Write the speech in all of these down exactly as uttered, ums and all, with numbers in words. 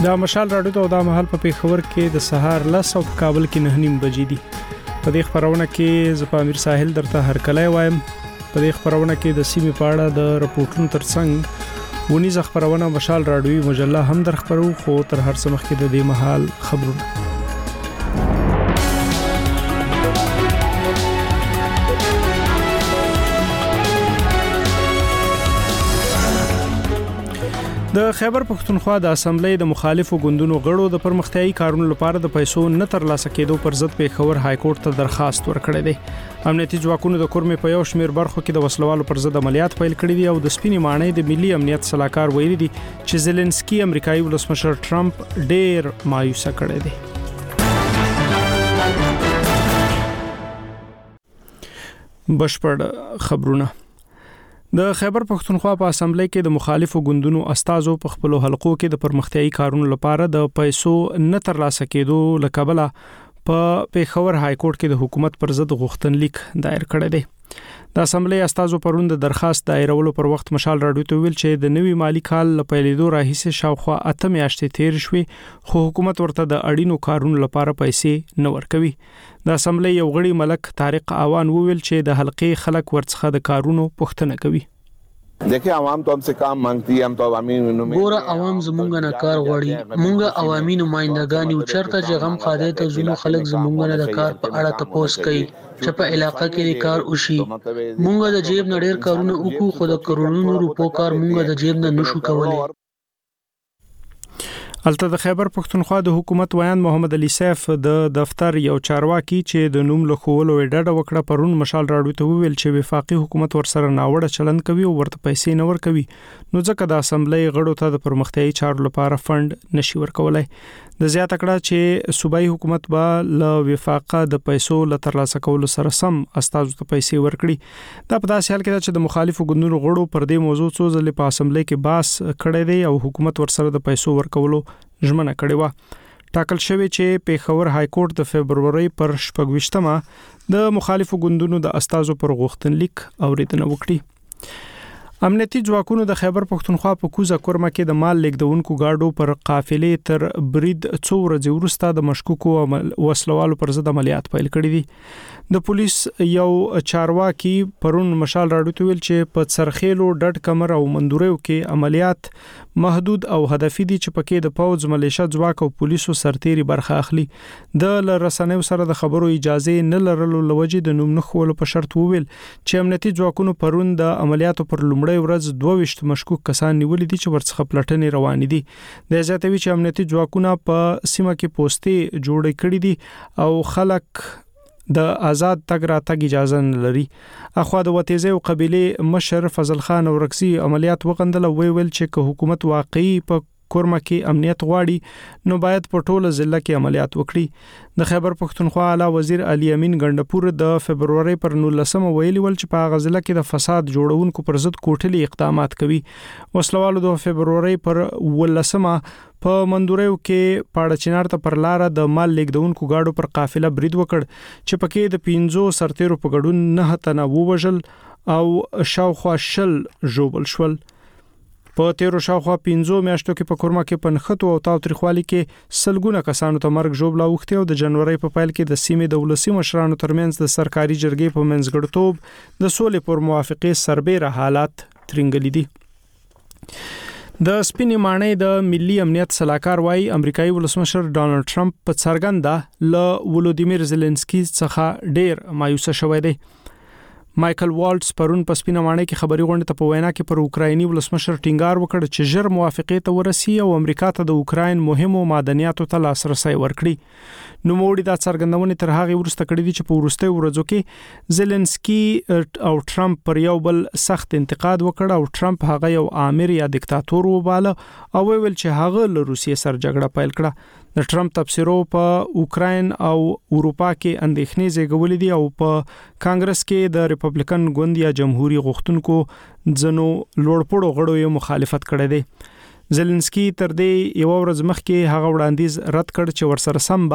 دا مشال راډیو ته دا مهال په پیښور کې د سهار لس او په کابل کې نه نیم بجې دي. په دې خبرونه کې ز پامیر ساحل درته هر کله وایم. په دې خبرونه کې د سیمې په اړه د رپورټونو ترڅنګ ونیز خبرونه مشال راډیوي مجله هم در خبرو، خو تر هر څه مخکې د دې مهال خبرونه. د خیبر پښتونخوا د اسمبلی د مخالفو ګوندونو غړو د پرمختیايي کارونو لپاره د پیسو نه ترلاسه کېدو پر ضد پیښور های کورټ ته درخواست ورکړی دی. امنیتي ځواکونو د کورمې په یو شمېر برخو کې د وسلوالو پر ضد عملیات پیل کړي دي او د سپینې ماڼۍ د ملي امنیت صلاحکار ویلي دي چې زيلنسکي امریکایي ولسمشر ټرمپ ډېر مایوسه کړی دی. بشپړ خبرونه. د خیبر پښتونخوا په اسمبلی کې د مخالفو ګوندونو استازو په خپل حلقو کې د پرمختیايي کارونو لپاره د پیسو نه ترلاسه کېدو لکبله په پیښور های کورټ کې د حکومت پر ضد غوښتنلیک دایر کړی دی. د اسمبلی استازو پروند د درخواست دایرولو پر وخت مشال راډیو ته ویل چې د نوي مالی کال لپاره راهیسې شاوخوا اته میاشتې تیر شوې، خو حکومت ورته د اړینو کارونو لپاره پیسې نه ورکوي. د اسمبلی یو غړي ملک طارق آوان وویل چې د حلقې خلک ورڅخه د کارونو پوښتنه کوي. देखिए عوام तो हमसे काम मांगती है, हम तो عوامي ګوره عوام زمونږ نه کار غواړي. مونږ عوامي نمائندګان یو، چرته چې غم خاده ته زموږ خلک زمونږ نه د کار په اړه تپوس کوي چې په علاقې کې کار وشي. مونږ د جیب نه ډېر کارونه وکړو، خو د کرونو روپو کار مونږ د جیب نه نشو کولای. الته د خیبر پښتونخوا د حکومت ویان محمد علي سیف د دفتر یو چارواکي چې د نوم له خولو ډډه وکړه پرون مشال راډیو ته ویل چې وفاقي حکومت ورسره ناوړه چلند کوي او ورته پیسې نه ورکوي، نو ځکه د اسمبلی غړو ته د پرمختیايي چارو لپاره فند نشي ورکولای. د زیاته کړه چې صوبایي حکومت به له وفاقه د پیسو له ترلاسه کولو سره سم استازو ته پیسې ورکړي. دا په داسې حال کې چې د مخالفو ګوندونو غړو پر دې موضوع څو ځلې په اسمبلی کې باس کړی دی او حکومت ورسره د پیسو ورکولو ژمنه کړې و. ټاکل شوی چې پیښور های کورټ د فبرवरी پر شپږویشتمه د مخالفو ګوندونو د استازو پر غوښتنلیک اوریدنه وکړي. امنیتي ځواکونو د خیبر پښتونخوا په کوزه کورمه کې د مال لیږدونکو گاډو پر قافلې تر برید څو ورځې وروسته د مشکوکو وسلوالو پر ضد عملیات پیل کړي دي. د پولیس یو چارواکي پرون مشال راډیو ته ویل چې په څرخېلو ډډ کمر او مندوریو کې عملیات محدود او هدفي دي چې پکې د پوز ملیشه ځواک او پولیسو سرتيري برخه اخلي. د رسنیو سره د خبرو اجازه نه لرلو لوجې د نوم نه خولو په شرط وویل چې امنیتي ځواکونو پرون د عملیاتو پر لومړی ورځ دوه ویشت مشکوک کسان نیولې دي چې ورڅخه پلټنې روانې دي. د زیاتوي چې امنیتي ځواکونه په سیمه کې پوسټې جوړې کړې دي او خلک د آزاد تګ راتګ اجازه نه لري. اخوا د وتیزه او قبيله مشر فضل خان اورکسي عملیات وغندل او ویل چې که حکومت واقعي په کورمه کې امنیت غواړي نو باید په ټوله ضلع کې عملیات وکړي. د خیبر پښتونخوا اعلی وزیر علي امین ګندپور د فبرवरी پر نولسمه ویلي ول چې په غزله کې د فساد جوړونکو پر ضد کوټلي اقدامات کوي. وسلوالو د فبرवरी پر ولسمه په مندوریو کې پاړه چنار ته پر لار د مال لیږدونکو گاډو پر قافله برید وکړ چې پکې د پینځو سرتیرو په ګډون نه تنه ووجل او شاوخوا شل جوبل شول. په تیرو شاوخوا پینځو میاشتو کې په کورما کې پنخته او تاوتریخوالي کې سلګونه کسانو ته مرګ ژوبلا وخته او د جنوري په پیل کې د سیمې د ولسی مشرانو ترمنځ د سرکاري جرګې په منځګړتوب د سولې پر موافقه سربېره حالات ترنګلي دي. د سپینې ماڼۍ د ملي امنیت صلاحکار وايي امریکایي ولسمشر ډانلډ ټرمپ په څرګنده ل ولودیمیر زيلنسکي څخه ډېر مایوسه شوی دی. مایکل والټس پرون په سپینه ماڼۍ کې خبري غونډه ته په وینا کې پر اوکرایني ولسمشر ټینګار وکړ چې ژر موافقه ته ورسي او امریکا ته د اوکراین مهمو معدنیاتو ته لاسرسي ورکړي. نو موړي دا څرګندونه تر هغه ورسته کړې دي چې په ورسته ورځو کې زيلنسکي او ټرمپ پر یو بل سخت انتقاد وکړ او ټرمپ هغه یو آمر یا دیکتاتور وباله او ویل چې هغه له روسیې سره جګړه پیل کړه. د ټرمپ تبصرو په اوکراین او اروپا کې اندېښنې زیږولې دي او په کانګرس کې د ریپبلیکن ګوند یا جمهوریت غوښتونکو ځنو لوړپوړو غړو یې مخالفت کړی دی. زيلنسکي تر دې یو ورځ مخکې هغه وړاندیز رد کړ چې ورسره سم به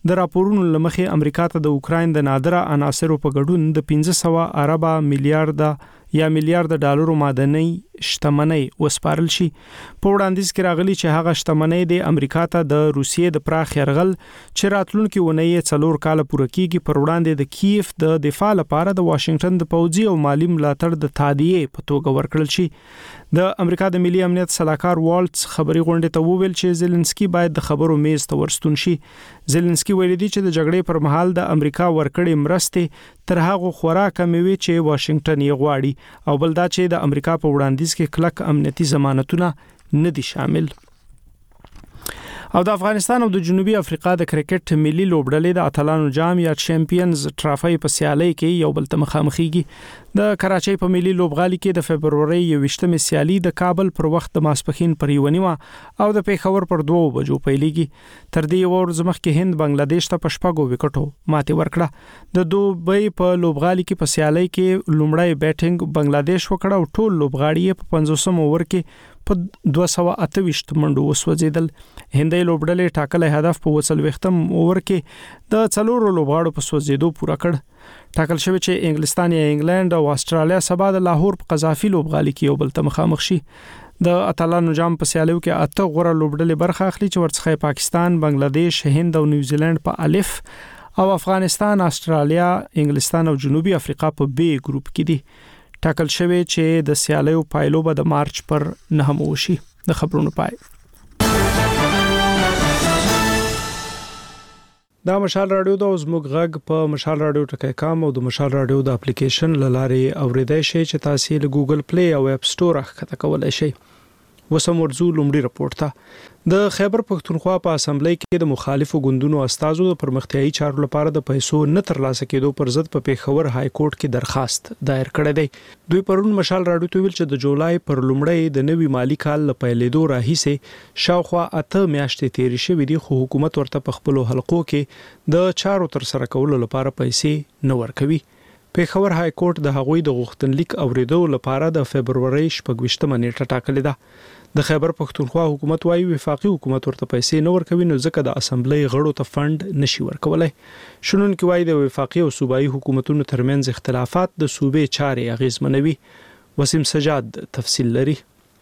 د راپورونو لمخې امریکا ته د اوکراین د نادره عناصرو په ګډون د پنځه سوه اربه میلیارډ یا میلیارډ ډالرو معدني شتمنۍ وسپارل شي. په وړاندیز کې راغلي چې هغه شتمنۍ د امریکا ته د روسیې د پراخ یرغل چې راتلونکي ونې څلور کال پوره کیږي پر وړاندې د کیف د دفاع لپاره د واشنگټن د پوځي او مالی ملاتړ د تادیې په توګه ورکړل شي. د امریکا د ملي امنیت صلاحکار والټس خبري غونډې ته وویل چې زيلنسکي باید د خبرو میز ته ورستون شي. زيلنسکي ویلي دی چې د جګړې پر مهال د امریکا ورکړې مرستې تر هغه خورا کمې وي چې واشنگټن یې غواړي او بل دا چې د امریکا په وړاندیز کې کلک امنیتي ضمانتونه نه دي شامل. او د افغانستان او د جنوبي افریقا د کرکټ ملي لوبډلې د اتلانو جام یا چیمپیونز ټرافي په سیالي کې یو بل ته مخامخېږي. د کراچۍ په ملي لوبغالي کې د فبرورۍ یوویشتمې سیالي د کابل پر وخت د ماسپښین پر یو نیمه او د پیښور پر دوه بجو پیلېږي. تر دې ورځ مخکې هند بنگلاديش ته په شپږو وکټو ماتې ورکړه. د دوبۍ په لوبغالي کې په سیالي کې لومړی بیټینګ بنگلاديش وکړه او ټول لوبغاړي په پنځوسم اوور کې په دوه سوه اته ویشت منډو وسوځیدل. هندۍ لوبډلې ټاکلې هدف په وڅلوېښتم اوور کې د څلورو لوبغاړو په سوځیدو پوره کړ. ټاکل شوی چې انګلستان یا انګلند او استرالیا سبا د لاهور په قذافي لوبغالي کې یو بل ته مخامخ شي. د اتلانو جام په سیالیو کې اته غوړه لوبډلې برخه اخلي چې ورڅخه پاکستان، بنگلاديش، هند او نیوزیلند په الف او افغانستان، استرالیا، انګلستان او جنوبي افریقا په بی ګروپ کې دي. ټاکل شوی چې د سیالیو پایلو به د مارچ پر نهم وشي. د خبرونو پای. دا مشال رادیو د زموږ غږ په مشال رادیو ټکی کام او د مشال رادیو د اپلیکیشن لاره اوریدای شئ چې تاسو له ګوګل پلی او اپ سٹور ښکته کولای شئ. وسم ورزو لومړی راپورټ ته د خیبر پښتونخوا په اسمبلی کې د مخالفو ګوندونو استازو د پرمختیايي چارو لپاره د پیسو نه ترلاسه کېدو پر ضد په پیښور های کورټ کې درخواست دایر کړی دی. دوی پرون مشال راډیو ته ویل چې د جولای پر لومړی د نوي مالی کال له پیلېدو راهیسې شاوخوا اته میاشتې تیرې شوې دي خو حکومت ورته په خپلو حلقو کې د چارو تر سره کولو لپاره پیسې نه ورکوي. پیښور های کورټ د هغوی د غوښتنلیک اوریدو لپاره د فبرورۍ شپږویشتمه نیټه ټاکلې ده. د خیبر پښتونخوا حکومت وايي وفاقي حکومت ورته پیسې نه ورکوي نو ځکه د اسمبلی غړو ته فند نشي ورکولای. شنونکي وايي د وفاقي او صوبایي حکومتونو ترمنځ اختلافات د صوبې چارې اغیزمنوي. وسیم سجاد تفصیل لري.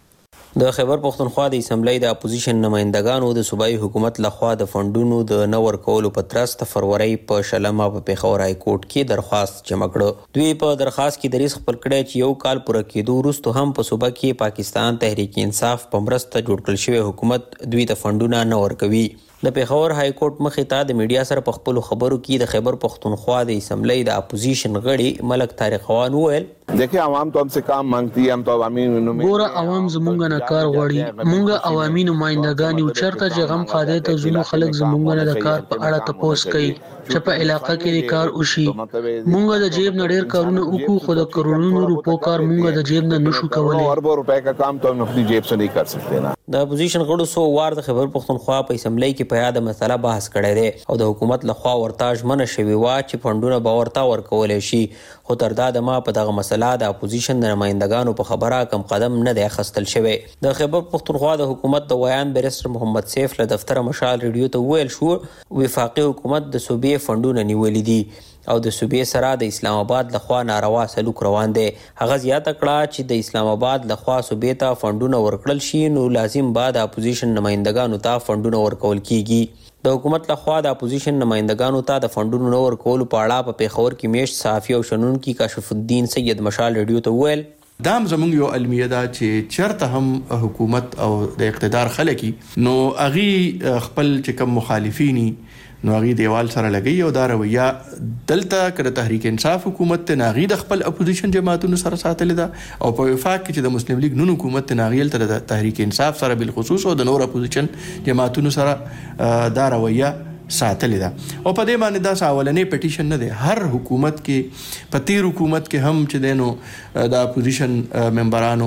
د خیبر پښتونخوا د اسمبلی د اپوزیشن نمائندګانو د صوبایي حکومت لخوا د فندونو د نه ورکولو په ترڅ د فروری په شلمه په پیښور های کورټ کې درخواست جمع کړ. دوی په درخواست کې دریځ خپل کړی چې یو کال پوره کېدو وروسته هم په صوبه کې پاکستان تحریک انصاف په مرسته جوړ کړل شوی حکومت دوی ته فندونه نه ورکوي. د پیښور های کورټ مخې ته د میډیا سره په خپل خبرو کې د خیبر پښتونخوا د اسمبلی د اپوزیشن غړي ملک طارق خوان وویل देखिए आवाम तो हमसे काम मांगती है, हम तो अवामी ګوره عوام زمونږ نه کار غواړي. مونږ عوامي نمائندګان یو چرته چې غم خاده ته زموږ خلک زمونږ نه د کار په اړه تپوس کوي چې په علاقه کې کار وشي. مونږ د جیب نه ډېر کارونه وکړو خو د کرونو روپو کار مونږ د جیب نه نشو کولای. اربوں روپے کا کام تو हम अपनी जेब से नहीं कर सकते ना. د اپوزیشن غړو سو وار د خیبر پښتونخوا په اسمبلی کې په یاد مسله بحث کړی دی او د حکومت لخوا ورتاج منه شوی وا چې فندونه به ورته ورکول شي خو تر دا د ما په دغه مسله د اپوزیشن د نمائندګانو په خبره کم قدم نه دی اخیستل شوی. د خیبر پښتونخوا د حکومت د ویان بیرستر محمد سیف له دفتر مشال ریډیو ته ویل شو وفاقي حکومت د صوبې فندونه نیولې دي او د صوبې سره د اسلام آباد لخوا ناروا سلوک روان دی. هغه زیاته کړه چې د اسلام آباد لخوا صوبې ته فندونه ورکړل شي نو لازم بعد اپوزیشن نمائندګانو ته فندونه ورکول کیږي. د حکومت لخوا د اپوزیشن نمائندګانو ته د فندونو نه ورکولو په اړه په پیښور کې میشت صحافي او شنونکي کاشف الدین سید مشال ریډیو ته ویل دام زمونږ یو علمیه ده چې چرته هم حکومت او د اقتدار خلک نو اغي خپل چې کوم مخالفینی نو اغي دیوال سره لګي او دا رویه دلته کړه تحریک انصاف حکومت ته ناغي د خپل اپوزیشن جماعتونو سره ساتل ده او په وفاق کې چې د مسلم لیگ نون حکومت ته ناغي تر تحریک انصاف سره بل خصوص او د نور اپوزیشن جماعتونو سره دا رویه ساتل ده او په دې باندې دا ساولنې پټیشن نه ده. هر حکومت کې په تیر حکومت کې هم چې دینو د اپوزیشن ممبرانو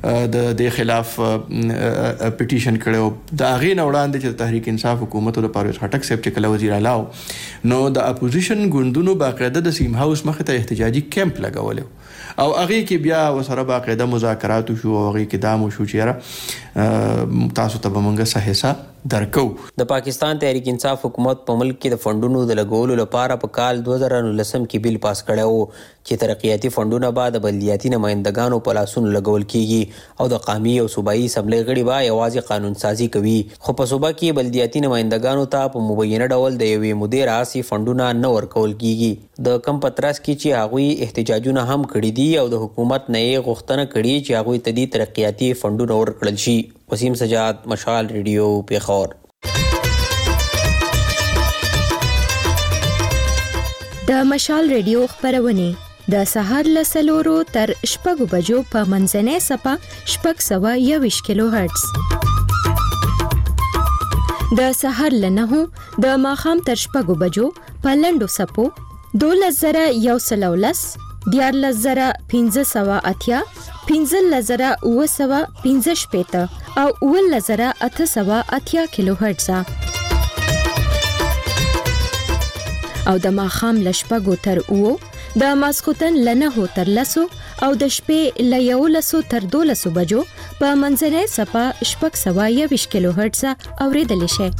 د د خلاف پټیشن کړو د اغه نه وړاندې چې تحریک انصاف حکومت او د پرویز هټک صاحب چې کله وزیر اعلی نو د اپوزیشن ګوندونو باقاعده د سیم هاوس مخ ته احتجاجي کیمپ لګول او هغه کې بیا وسره باقاعده مذاکرات شو او هغه کې دامو شو چې تاسو ته به مونږه صحیح درکو. د پاکستان تحریک انصاف حکومت په ملک کې د فندونو د لګولو لپاره په کال دوه زره نولسم کې بیل پاس کړی و چې ترقیاتي فندونه به د بلدیاتي نمایندګانو په لاسونو لګول کیږي او د قومي او صوبایي اسمبلۍ غړي به یوازې قانون سازي کوي. خو په صوبه کې بلدیاتي نمایندګانو ته په مبینه ډول د یوې مودې راهیسې فندونه نه ورکول کیږي. د کم په ترڅ کې چې هغوی احتجاجونه هم کړي دي او د حکومت نه یې غوښتنه کړې چې هغوی ته دې ترقیاتي فندونه ورکړل شي. وسیم سجاد، مشال ریډیو، پیښور. د مشال ریډیو خبرونه د سهار له سلورو تر شپږو بجو په منځنۍ صفه شپږ سوه یوویشت کیلو هرتز، د سهار له نهو د ماښام تر شپږو بجو په لنډو څپو دولس زره یو سل او لس، دیارلس زره پنځه سوه اتیا، پنځلس زره اوه سوه پنځه شپېته او اوولس زره اته سوه اتیا کیلو هرتز او د ماښام له شپږو تر اوو، د ماسخوتن له نهو تر لسو او د شپې له یولسو تر دولسو بجو په منځنۍ څپه شپږ سوه یوویشت کیلو هرتز اورېدلی شئ.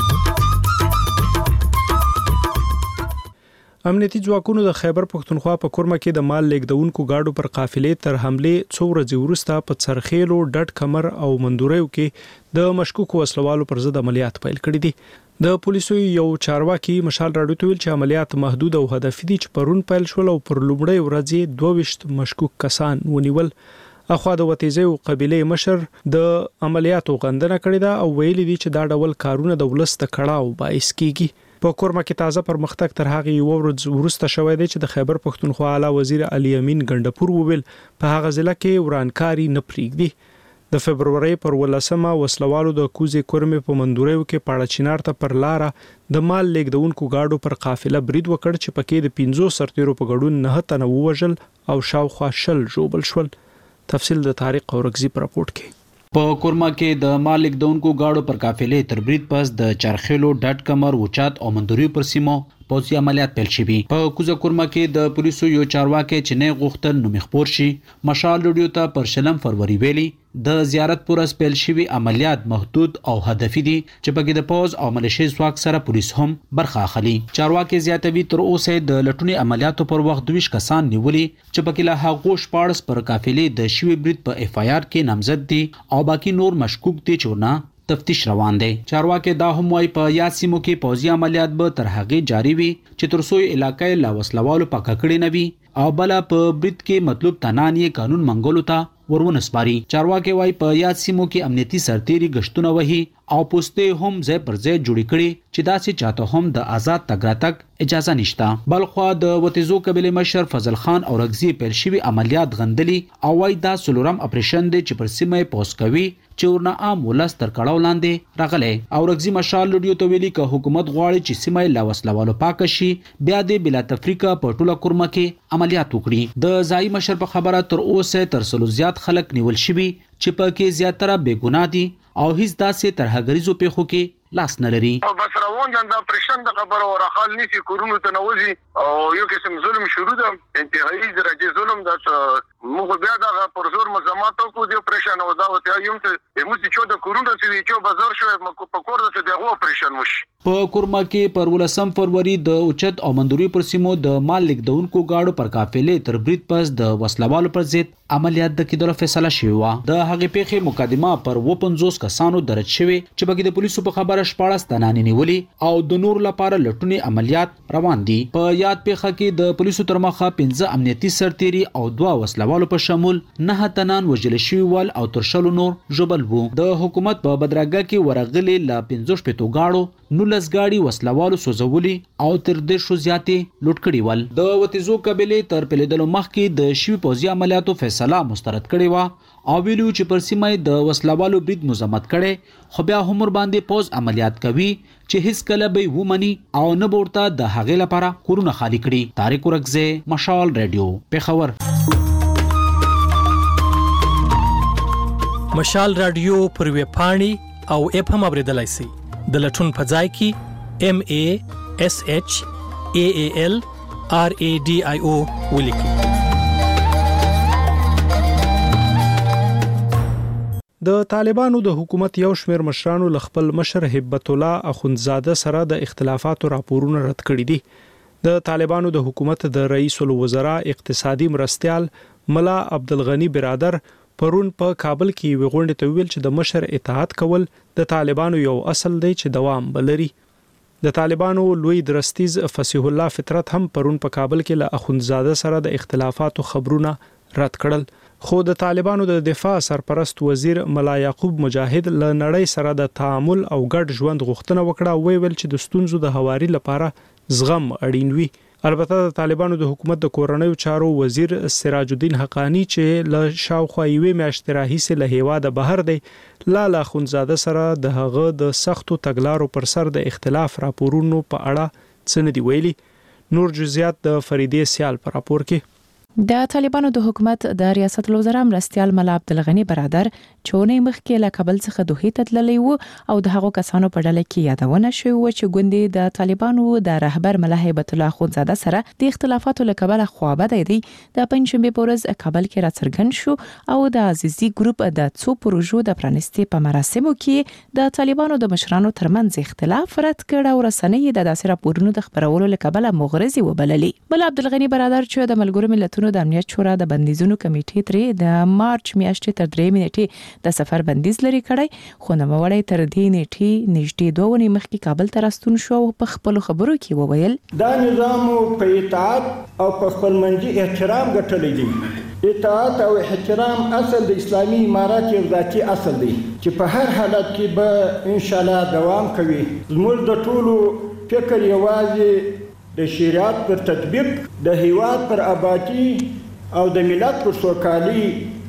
امنیتي ځواکونو د خیبر پښتونخوا په کورمه کې د مال لیږدونکو گاډو پر قافلې تر حملې څو ورځې وروسته په څرخیلو، ډډ کمر او مندوریو کې د مشکوکو وسلوالو پر ضد عملیات پیل کړي دي. د پولیسو یو چارواکي مشال راډیو ته ویل چې عملیات محدود او هدفي دي چې پرون پیل شول او پر لومړۍ ورځ دوه ویشت مشکوک کسان ونیول. اخوا د وتیزو قبيله مشر د عملیاتو غندنه کړې ده او ویلي دي چې دا ډول کارونه د ولس د کړهو باعث کیږي. په کورمه کې تازه پرمختګ تر هغه یو ورځ وروسته شوې ده چې د خیبر پښتونخوا اعلی وزیر علي امین ګندپور وویل په هغه ځله کې ورانکاری نه پریږدي. د فبرवरी پر ولسمه وسلوالو د کوزې کورمه په مندوریو کې پاړه چینار ته پر لاره د مال لیږدونکو گاډو پر قافله برید وکړ چې پکې د پنځو سرتیرو په ګډون نه تنه ووژل او شاوخوا شل جوبل شول. تفصیل د طارق اورغزي پر راپورټ کې. په کورما کې د مالک دونکو گاډو پر قافلې تر برید پس د چرخیلو، ډډ کمر، وچات او مندوریو پر سیمو پوځي عملیات پیل شوي. په کوزه کورما کې د پولیسو یو چارواکي چې نه غوښتل نو مخبور شي مشال ریډیو ته پر شلم فروری ویلي د زیارت پورس پیل شوي عملیات محدود او هدفي دي چې پکې د پوز او ملیشي ځواک سره پولیس هم برخه اخلي. چارواکي زیاتوي تر اوسه د لټونی عملیاتو پر وخت دویش کسان نیولي چې پکې له هغو شپاړس پر قافلې د شوي برید په اف آی آر کې نامزد دي او باقی نور مشکوک دي چې نه تفتیش روان دی. چارواکي دا هم وايي په یاد سیمو کې پوځي عملیات به تر هغه جاری وي چې تر څو علاقې لا وسلوالو پاکه کړي نه وي او بل په برید کې مطلوب تنانې قانون منګولو ته ورونه سپاري. چارواکي وايي په یاد سیمو کې امنیتي سرتيري گشتونه وهي او پوسټه هم ځای پر ځای جوړی کړي چې داسې چاته هم د آزاد تګ راتګ اجازه نشته. بلخوا د وتیزو قبيله مشر فضل خان او رغزي پیل شوی عملیات غندلي او وايي دا سلورم اپریشن دی چې پر سیمه پوس کوي چې ورنه عام ولس تر کړهو لاندې راغلي. او رغزي مشال لډیو ته ویلي ک حکومت غواړي چې سیمه لا وسلوالو پاک شي بیا د بلا تفریقه په ټوله کورمه کې عملیات وکړي. د ځای مشر په خبره تر اوسه تر سلو زیات خلک نیول شوي چې په کې زیاتره بے ګناه دي او هیڅ داسې ترهګریزو پیښو کې لاس نه لري. او بس روان جن دا پرشن د خبره او راخال نسی کورونو ته نوځي او یو قسم ظلم شروع ده انتهایی درجه ظلم ده موږ بیا دا پر زور مزامات کو دی پرشن او دا ته یم ته موږ چې د کورونو چې چې بازار شوی په کور ده چې دغه پرشن وشي. په کورما کې پر ولسم فروری د اوچت او مندوري پر سیمو د مال لیږدونکو گاډو پر قافلې تر برید پس د وسلوالو پر ضد عملیات د کېدلو فیصله شوی و. د هغې پیښې مقدمه پر و پنځوس کسانو درج شوی چې بګې د پولیسو په خبره شپاړس تنانې نیولي او د نور لپاره لټونی عملیات روان دي. په یاد پیښه کې د پولیسو تر مخه پنځه امنیتي سرتيري او دوه وسلوالو په شمول نه تنان وژل شوي ول او تر شلو نور ژوبل وو. د حکومت په بدرګه کې ورغلي ل پنځه شپېتو گاډو نولس گاډي وسلوالو سوزولي او تر دې شو زیاتې لوټ کړي ول. د وتیزو قبيله تر پلیدلو مخکې د شوي پوځي عملیاتو فیصله مسترد کړي و او ویلو چې پر سیمه د وسلوالو برید مزمت کړي خو بیا هم ور باندې پوز عملیات کوي چې هیڅ کله به ومني او نه ورته د هغې لپاره کورونه خالی کړي. طارق اورغزي، مشال ریډیو، پیښور. مشال رادیو پر ویب پاڼې او اپ هم اوریدلای شئ. د لټون په ځای کې ام ا اس اچ ا ا ال ار ا ډي آی او ولیکئ. د طالبانو د حکومت یو شمېر مشرانو ل خپل مشر هبت الله اخوندزاده سره د اختلافاتو راپورونه رد کړي دي د طالبانو د حکومت د رئیس الوزرا اقتصادي مرستيال ملا عبدالغنی برادر پرون په کابل کې وغونډه ته ویل چې د مشر اطاعت کول د طالبانو یو اصل دی چې دوام بلري د طالبانو لوی درستیز فصیح الله فطرت هم پرون په کابل کې له اخوندزاده سره د اختلافاتو خبرونه رد کړل خو د طالبانو د دفاع سرپرست وزیر ملا یعقوب مجاهد له نړۍ سره د تعامل او ګډ ژوند غوښتنه وکړه وی ویل چې د ستونزو د هواري لپاره زغم اړین وي البته د طالبانو د حکومت د کورنیو چارو وزیر سراج الدین حقانی چې له شاوخوا یوې میاشتې راهیسې له هیواده بهر دی لاله اخوندزاده سره د هغه د سختو تګلارو پر سر د اختلاف راپورونو په اړه څه نه دی ویلي نور جزئیات د فریدې سیال پر راپور کې د طالبانو د حکومت د ریاست الوزرا مرستيال ملا عبدالغنی برادر چونې مخکې له کابل څخه دوحې ته تللی وو او د هغو کسانو په ډله کې یادونه شوې و چې ګوندې د طالبانو د رهبر ملا هیبت الله اخوندزاده سره د اختلافاتو له کبله خوابه دی د پنځشنبه په ورځ کابل کې راڅرګند شو او د عزیزي ګروپ د څو پروژو د پرانستي په مراسمو کې د طالبانو د مشرانو ترمنځ اختلاف رد کړ او رسنۍ د داسې راپورونو د خبرولو له کبله مغرضي وبللې ملا عبدالغنی برادر چې د ملګرو ملتونو د امنیت شورا د بندیزونو کمیټې ترې د مارچ میاشتې تر درې نیټې د سفر بندیز لري کړی خو نوموړی تر دې نیټې نږدې دوه ونې مخکې کابل ته راستون شو او په خپل خبرو کې وویل دا نظام په اطاعت او په خپلمنځي احترام ګټلی دی اطاعت او احترام اصل د اسلامي امارات یو ذاتي اصل دی چې په هر حالت کې به ان شاء الله دوام کوي زموږ د ټولو فکر یوازې د شریعت پر تطبیق د هیواد پر آبادی او د ملت پر سوکالي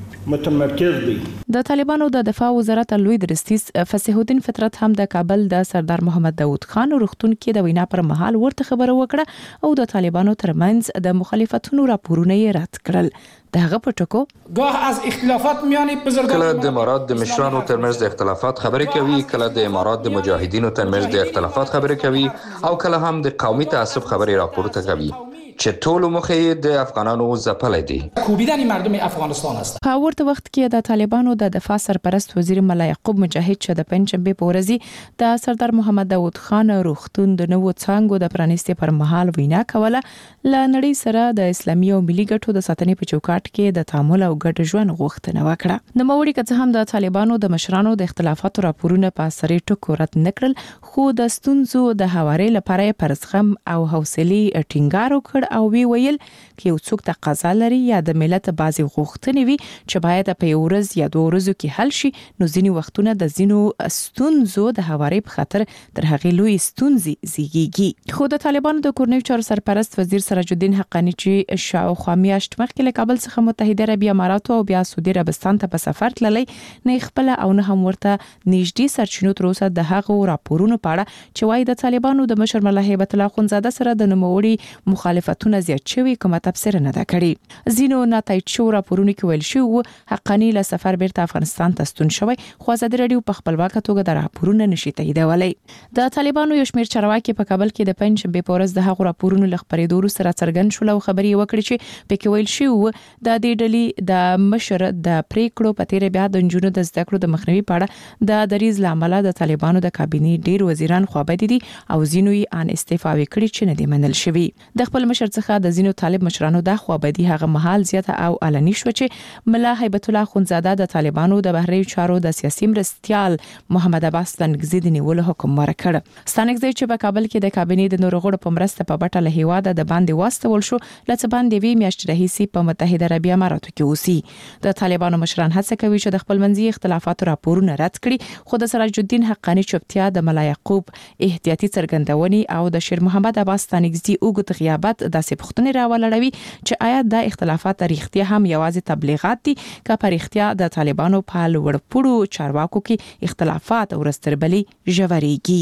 متمرکز دی د طالبانو د دفاع وزارت لوی درستیز فصیح الدین فطرت هم د کابل د سردار محمد داود خان روغتون کې د وینا پر مهال ورته خبره وکړه او د طالبانو ترمنځ د مخالفتونو راپورونه یې رد کړل دغه پټکو گاه از اختلافات میان بزرگان کله د امارات د مشرانو ترمنځ د اختلافات خبرې کوي کله د امارات د مجاهدینو ترمنځ د اختلافات خبرې کوي او کله هم د قومي تعصب خبرې راپورته کوي چې ټول مخې د افغانانو ځپلې دي کوبیدن مردم افغانستان است په ورته وخت کې د طالبانو د دفاع سرپرست وزیر ملا یعقوب مجاهد چې د پنځشنبه په ورځ د سردار محمد داود خان روغتون د نوو څانګو د پرانستي پر مهال وینا کوله ل نړۍ سره د اسلامي او ملي ګټو د ساتنې په چوکاټ کې د تعامل او ګډ ژوند غوښتنه وکړه نو موري که هم د طالبانو د مشرانو د اختلافاتو راپورونه په سری ټکو رد نکړل خو د ستونزو د هواري لپاره پرځخم او حوصله ټینګار وکړ او وی ویل کې یو څوک تقاضا لري یا د ملت بازي غوښتنې وي چې باید په یو ورځ یا دوه ورځو کې حل شي نو ځینی وختونه د ځینو ستونزو د هواري په خاطر تر هغه لوی ستونزې زیږیږي خو د طالبانو د کورنیو چارو سرپرست وزیر سراج الدین حقانی چې شاوخوا میاشت مخکې له کابل څخه متحده عربی امارات او بیا سعودي عربستان ته په سفر تللی نه خپل او نه هم ورته نږدې سرچینو تر اوسه د هغه راپورونو په اړه چې وايي د طالبانو د مشر ملا هیبت الله اخوندزاده سره د نوموړي مخالفتونه زیات شوی کومه تفسیر نه ده کړې زینو ناتایج شو راپورونه کې ویل شو حقانی له سفر بیرته افغانستان ته ستون شوی خو ازادي رادیو په خپلواکه توګه د راپورونه نشي تاییدولای د طالبانو یو شمېر چارواکي په کابل کې د پنځشنبه په ورځ د هغو راپورونو لخبرې دورو سره څرګند شول او خبري وکړي چې پکې ویل شو د دې ډلې د مشر د پریکړو په تیر بیا د جنونو د زده کړو د مخنیوي په اړه د دریز لامل د طالبانو د کابینې ډیر وزیران خوابدي دي او زینو یې ان استعفا وکړي چې نه دی منل شوی د خپل مشر څخه د زینو طالب مشرانو د خوابدي هغه محل زیاته او علني شو چې ملا هیبت الله اخوندزاده د طالبانو د بهري چارو د سیاسي مرستيال محمد عباس لنګزي د نیولو حکم ورکړ ستانګزي چې په کابل کې د کابینې د نورو غړو په مرسته په بټه له هیواده د باندې واستول شو لڅ باندې وی میاشت رئیسي په متحده عربی اماراتو کې اوسي د طالبانو مشران هڅه کوي چې د خپل منځي اختلافات راپورونه رد کړي خو د سراج الدین حقانی چوپتیا د ملا یعقوب احتیاطي څرګندونې او د شیر محمد عباس ستانګزي اوګد غیابت د سپختنې راولړوي چې آیا د اختلافات اړیختیا هم یوازې تبلیغات دي که په اړیختیا د طالبانو په لوړپوړو چارواکو کې اختلافات او رستربلي ژورېږي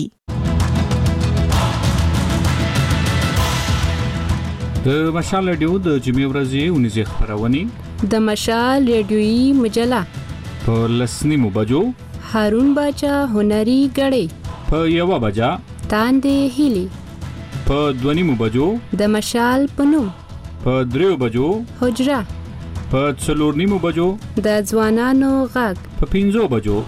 د مشال رادیو د جمعې ورځې ونیزه خبرونه د مشال رادیوي مجله په لسنیمو بجو هارون باچا هنري غړې په یو بجا تاندې هلي په دونیمو بجو د مشال پنوم په دریو بجو حجره په څلور نیمو بجو، د ځوانانو غږ په پنځو بجو.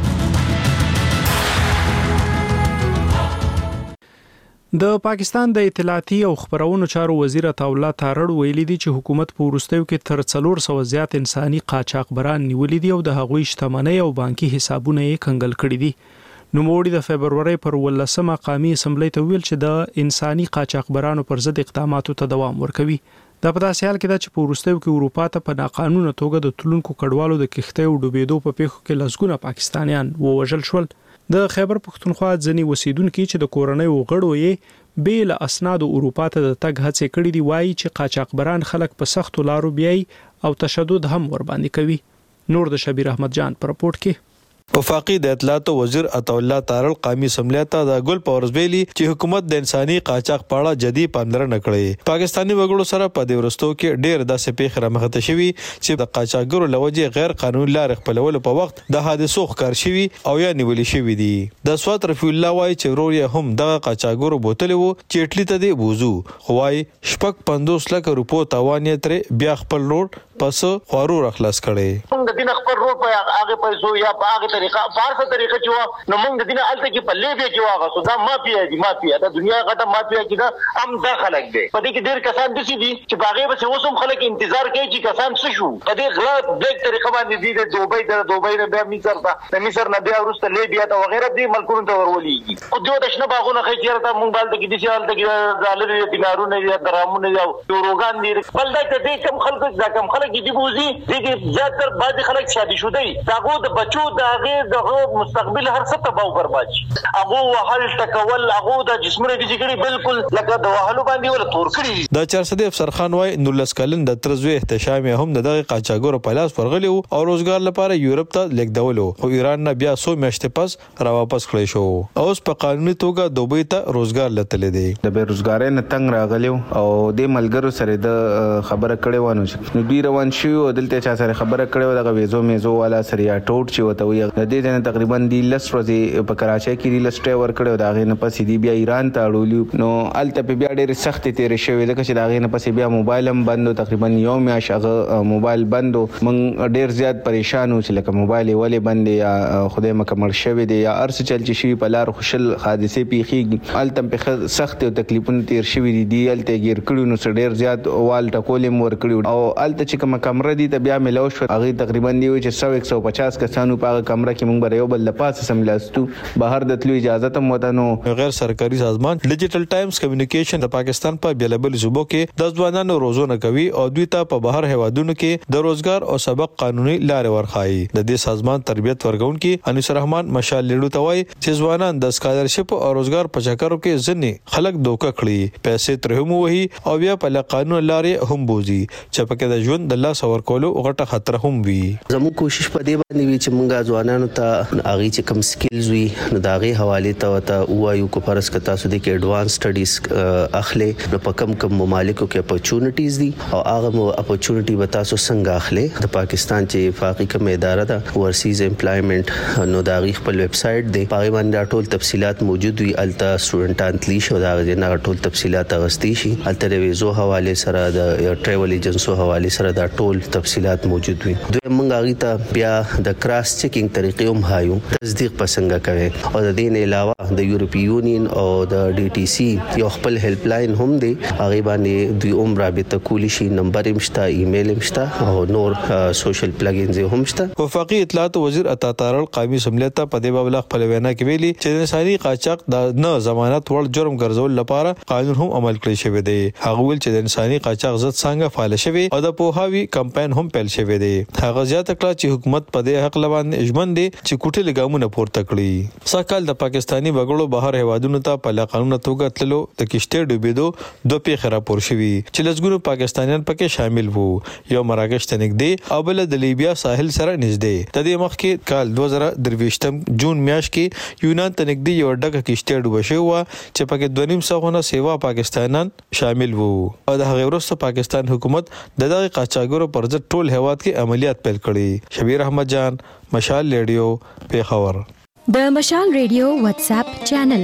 د پاکستان د اطلاعاتي او خبرونو چارو وزیر عطاالله تارړ ویلي دی چې حکومت په وروستیو کې تر څلور سوه زیات انساني قاچاقبران نیولي دي او د هغوی شتمنۍ او بانکي حسابونه یې کنګل کړي دي. نوموړي د فبرورۍ پر ولسمه قومي اسمبلی ته ویل چې د انساني قاچاقبرانو پر ضد اقداماتو ته دوام ورکوي. دا په داسې حال کې ده چې په وروستیو کې اروپا ته په ناقانونه توګه د تلونکو کډوالو د کښتۍ ډوبېدو په پیښو کې لسګونه پاکستانیان ووژل شول. د خیبر پښتونخوا ځینې اوسیدونکو چې د کورنۍ غړو یې بیل اسناد اروپا ته د تګ هڅه کړې دي وایي چې قاچاقبران خلک په سختو لارو بیاي او تشدد هم ور باندې کوي. نور د شبیر احمد جان پر رپورت کې. وفاقي د اطلاعات وزیر عطاالله تارړ قومي اسمبلی ته د ګل پاورز ویلي چې حکومت د انساني قاچاق په اړه جدي پاملرنه کړې. پاکستاني وګړو سره په دې ورستو کې ډېر داسې پیښې رامخته شوي چې د قاچاقګرو لوجې غیر قانوني لارې خپلولو په وخت د حادثو ښکار شوي او یا نیولې شوي دي. د سوات رفیع الله وایي چې ورور یې هم دغه قاچاقګرو بوتلې وو چې اټلي ته دی بوزو، خو وایي شپږ پنځوس لکه روپو تاوان یې ترې بیا خپل روډ پس خوارو رخلاص کړي. موږ د دین خپل روډ په هغه پیسو یا په هغه طریقه فارسه طریقه چې نو موږ د دین الته کې په لیبیا کې واغسو دا مافیا دي مافیا د دنیا غټه مافیا کې دا هم دا خلک دي. په دې کې ډېر کسان دي چې په هغه به اوسم خلک انتظار کوي چې کسان څه شو په دې غلا بلیک طریقه باندې دي د دوبۍ د دوبۍ نه بیا مصر ته د مصر نه بیا وروسته لیبیا ته وغیرہ دي ملکونو ته ورولېږي. او دوی د شنه باغونو خې چیرته موږ بالته کې دي چې حالت کې ډالر دینارونه یا درامونه یا یوروګان دي بل دا چې کم خلک دا کم خلک دي بوزي دي زیاتره بعض خلک شادي شوده دي داغه د بچو داغه دغه مستقبل هر څه تباہ او برباد شي. هغه وحل تکول هغه د جسمونه دي چې بالکل لکه د وحلو باندې ولا تور کړی. د چارسدی افسر خان وای نورلس کلن د ترزوی احتشام هم د دغه قاچاګرو په لاس ورغلی او روزګار لپاره یورپ ته لیکدولو خو ایران نه بیا سو میاشتې پس را واپس کړی شو. اوس په قانوني توګه دوبۍ ته روزګار لته دی. د بیروزګارۍ نه تنگ راغلی او د ملګرو سره د خبره کړې ونه نو دوی روان شي او دلته چا سره خبره کړې و دغه ویزو میزو والا سره یا ټوټ چې وته وي د دې نه تقریبا دی لس ورځې په کراچۍ کې دی لسټه ور کړو دا غي نه پسې دی بیا ایران ته اړولیو نو الته په بیا ډېر سخت تیر شوی ځکه چې دا غي نه پسې بیا موبایل هم بندو تقریبا یو میاش هغه موبایل بندو من ډېر زیات پریشان و چې لکه موبایل ولې بند یا خدای مکمل شوی دی یا ارس چل چې شي په لار خوشل حادثه پیخي الته په سخت او تکلیفونه تیر شوی دی دی الته غیر کړو نو ډېر زیات وال ټکولم ور کړو او الته چې کوم کمره دی ته بیا ملو شو هغه تقریبا دی چې سو یک سو پچاس کسانو په کمره کې مونږ به یو بل لپاسه سملاستو بهر د تلو اجازه ته مودانو. غیر سرکاري سازمان ډیجیټل ټایمز کمیونیکیشن د پاکستان په بیلابل صوبو کې د ځوانانو روزونه کوي او دوی ته په بهر هوادونو کې د روزګار او سبق قانوني لارې ورخایي. د دې سازمان تربیت ورغونکي انیس الرحمن مشال لیډو ته وایي چې ځوانان د سکالرشپ او روزګار په چکرو کې ځنې خلک دوکه کړي پیسې ترهم وهي او بیا په قانون لارې هم بوزي چې پکې د ژوند د الله سور کولو غټه خطر هم وي. زموږ کوشش په دې باندې وی چې موږ ځوانانو ته اغه چې کم سکلز وي نو داغه حواله ته وته وایو کو پرس کتا سو د کې ایڈوانس سټډیز اخلي نو په کم کم ممالکو کې اپورچونټیز دي او هغه اپورچونټي وتا سو څنګه اخلي د پاکستان چې وفاقي کوم اداره ده ورسیز امپلایمنٹ نو داغه خپل ویب سټ دی په باندې ټول تفصيلات موجود وي التا سټوډنټان تلی شو داغه نه ټول تفصيلات غستی شي الته د ویزو حواله سره د ټریول ایجنسو حواله سره دا ټول تفصيلات موجود وي. دوی مونږ هغه ته بیا د کراس چیکینګ طریقې هم هایو تصدیق پسنګ کوي او د دې نه علاوه د یورپی یونین او د ډي ټي سي یو خپل هیلپ لاین هم دی هغه باندې دوی هم رابطه کولی شي نمبر هم شته ایمیل هم شته او نور سوشل پلګینز هم شته. وفاقي اطلاعات وزیر عطا تارړ قومي اسمبلی ته په دې بابل خپل وینا کې ویلي چې انساني قاچاق د نه ضمانت ور جرم ګرځول لپاره قانون هم عمل کړی شوی دی. هغه ویل چې د انساني قاچاق ضد څنګه فعال شوی او د پوهاوی کمپاین هم پیل شوی دی. هغه زیاته کړه چې حکومت په دې حق لوان اجمن دی چې کوټه لګامونه پورته کړی. ساکال د پاکستانی وګړو بهر هوادونو ته په قانون توګه تللو د کشته ډوبېدو دوه پیښې راپور شوې چې لږګونو پاکستانیان پکې شامل وو. یو مراکش ته نږدې او بل د لیبیا ساحل سره نږدې. د دې مخکې کال دوه زره درویشتم جون میاشت کې یونان ته نږدې یو ډګه کشته ډوبه شوې و چې پکې دوه نیم سوه نه سیوا پاکستانیان شامل وو او د هغه وروسته پاکستان حکومت د دغه قاچاګرو پر ضد ټول هواد کې عملیات پیل کړي. شبیر احمد جان مشال ریډیو پیښور. د مشال ریډیو واتس اپ چینل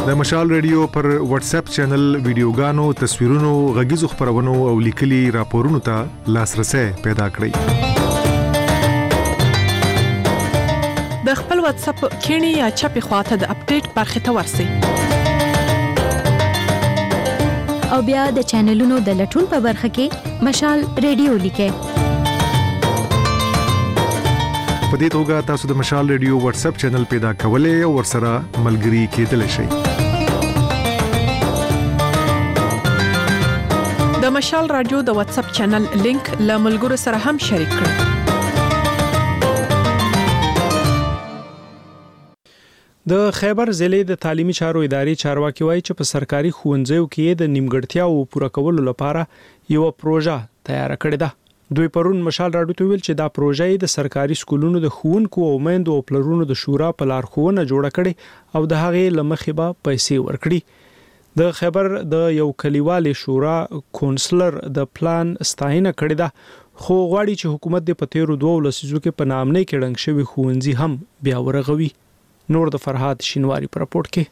د مشال ریډیو پر واتس اپ چینل ویډیوګانو، تصویرونو، غږیزو خبرونو او لیکلي راپورونو ته لاسرسي پیدا کړئ. د خپل واتس اپ کینی یا چپی خواته د اپډیټ برخه ته ورسی او بیا د چینلونو د لټون په برخه کې مشال ریډیو لیکه. په دې توګه تاسو د مشال ریډیو واتس اپ چینل پیدا کولای او ورسره ملګري کېدلی شئ. د مشال رادیو د واتس اپ چینل لینک له ملګرو سره هم شریک کړئ. د خیبر ضلع د تعلیمي چارو ادارې چارواکي وایي چې په سرکاري ښوونځیو کې د نیمګړتیاو پوره کولو لپاره یو پروژه تیار کړې ده. دوی پرون مشال راډیو ته ویل چې دا پروژه د سرکاري سکولونو د ښوونکو او میندو او پلرونو د شورا په لارښوونه جوړه کړې او د هغې لمخې به پیسې ورکړي. د خیبر د یو کلیوالي شورا کونسلر د پلان ستاینه کړې ده، خو غواړي چې حکومت د پتیرو دوه لسیزو کې په نامنۍ کې ډنګ شوی ښوونځي هم بیا ورغوي. نور د فرهاد شینواری پر راپورټ کې.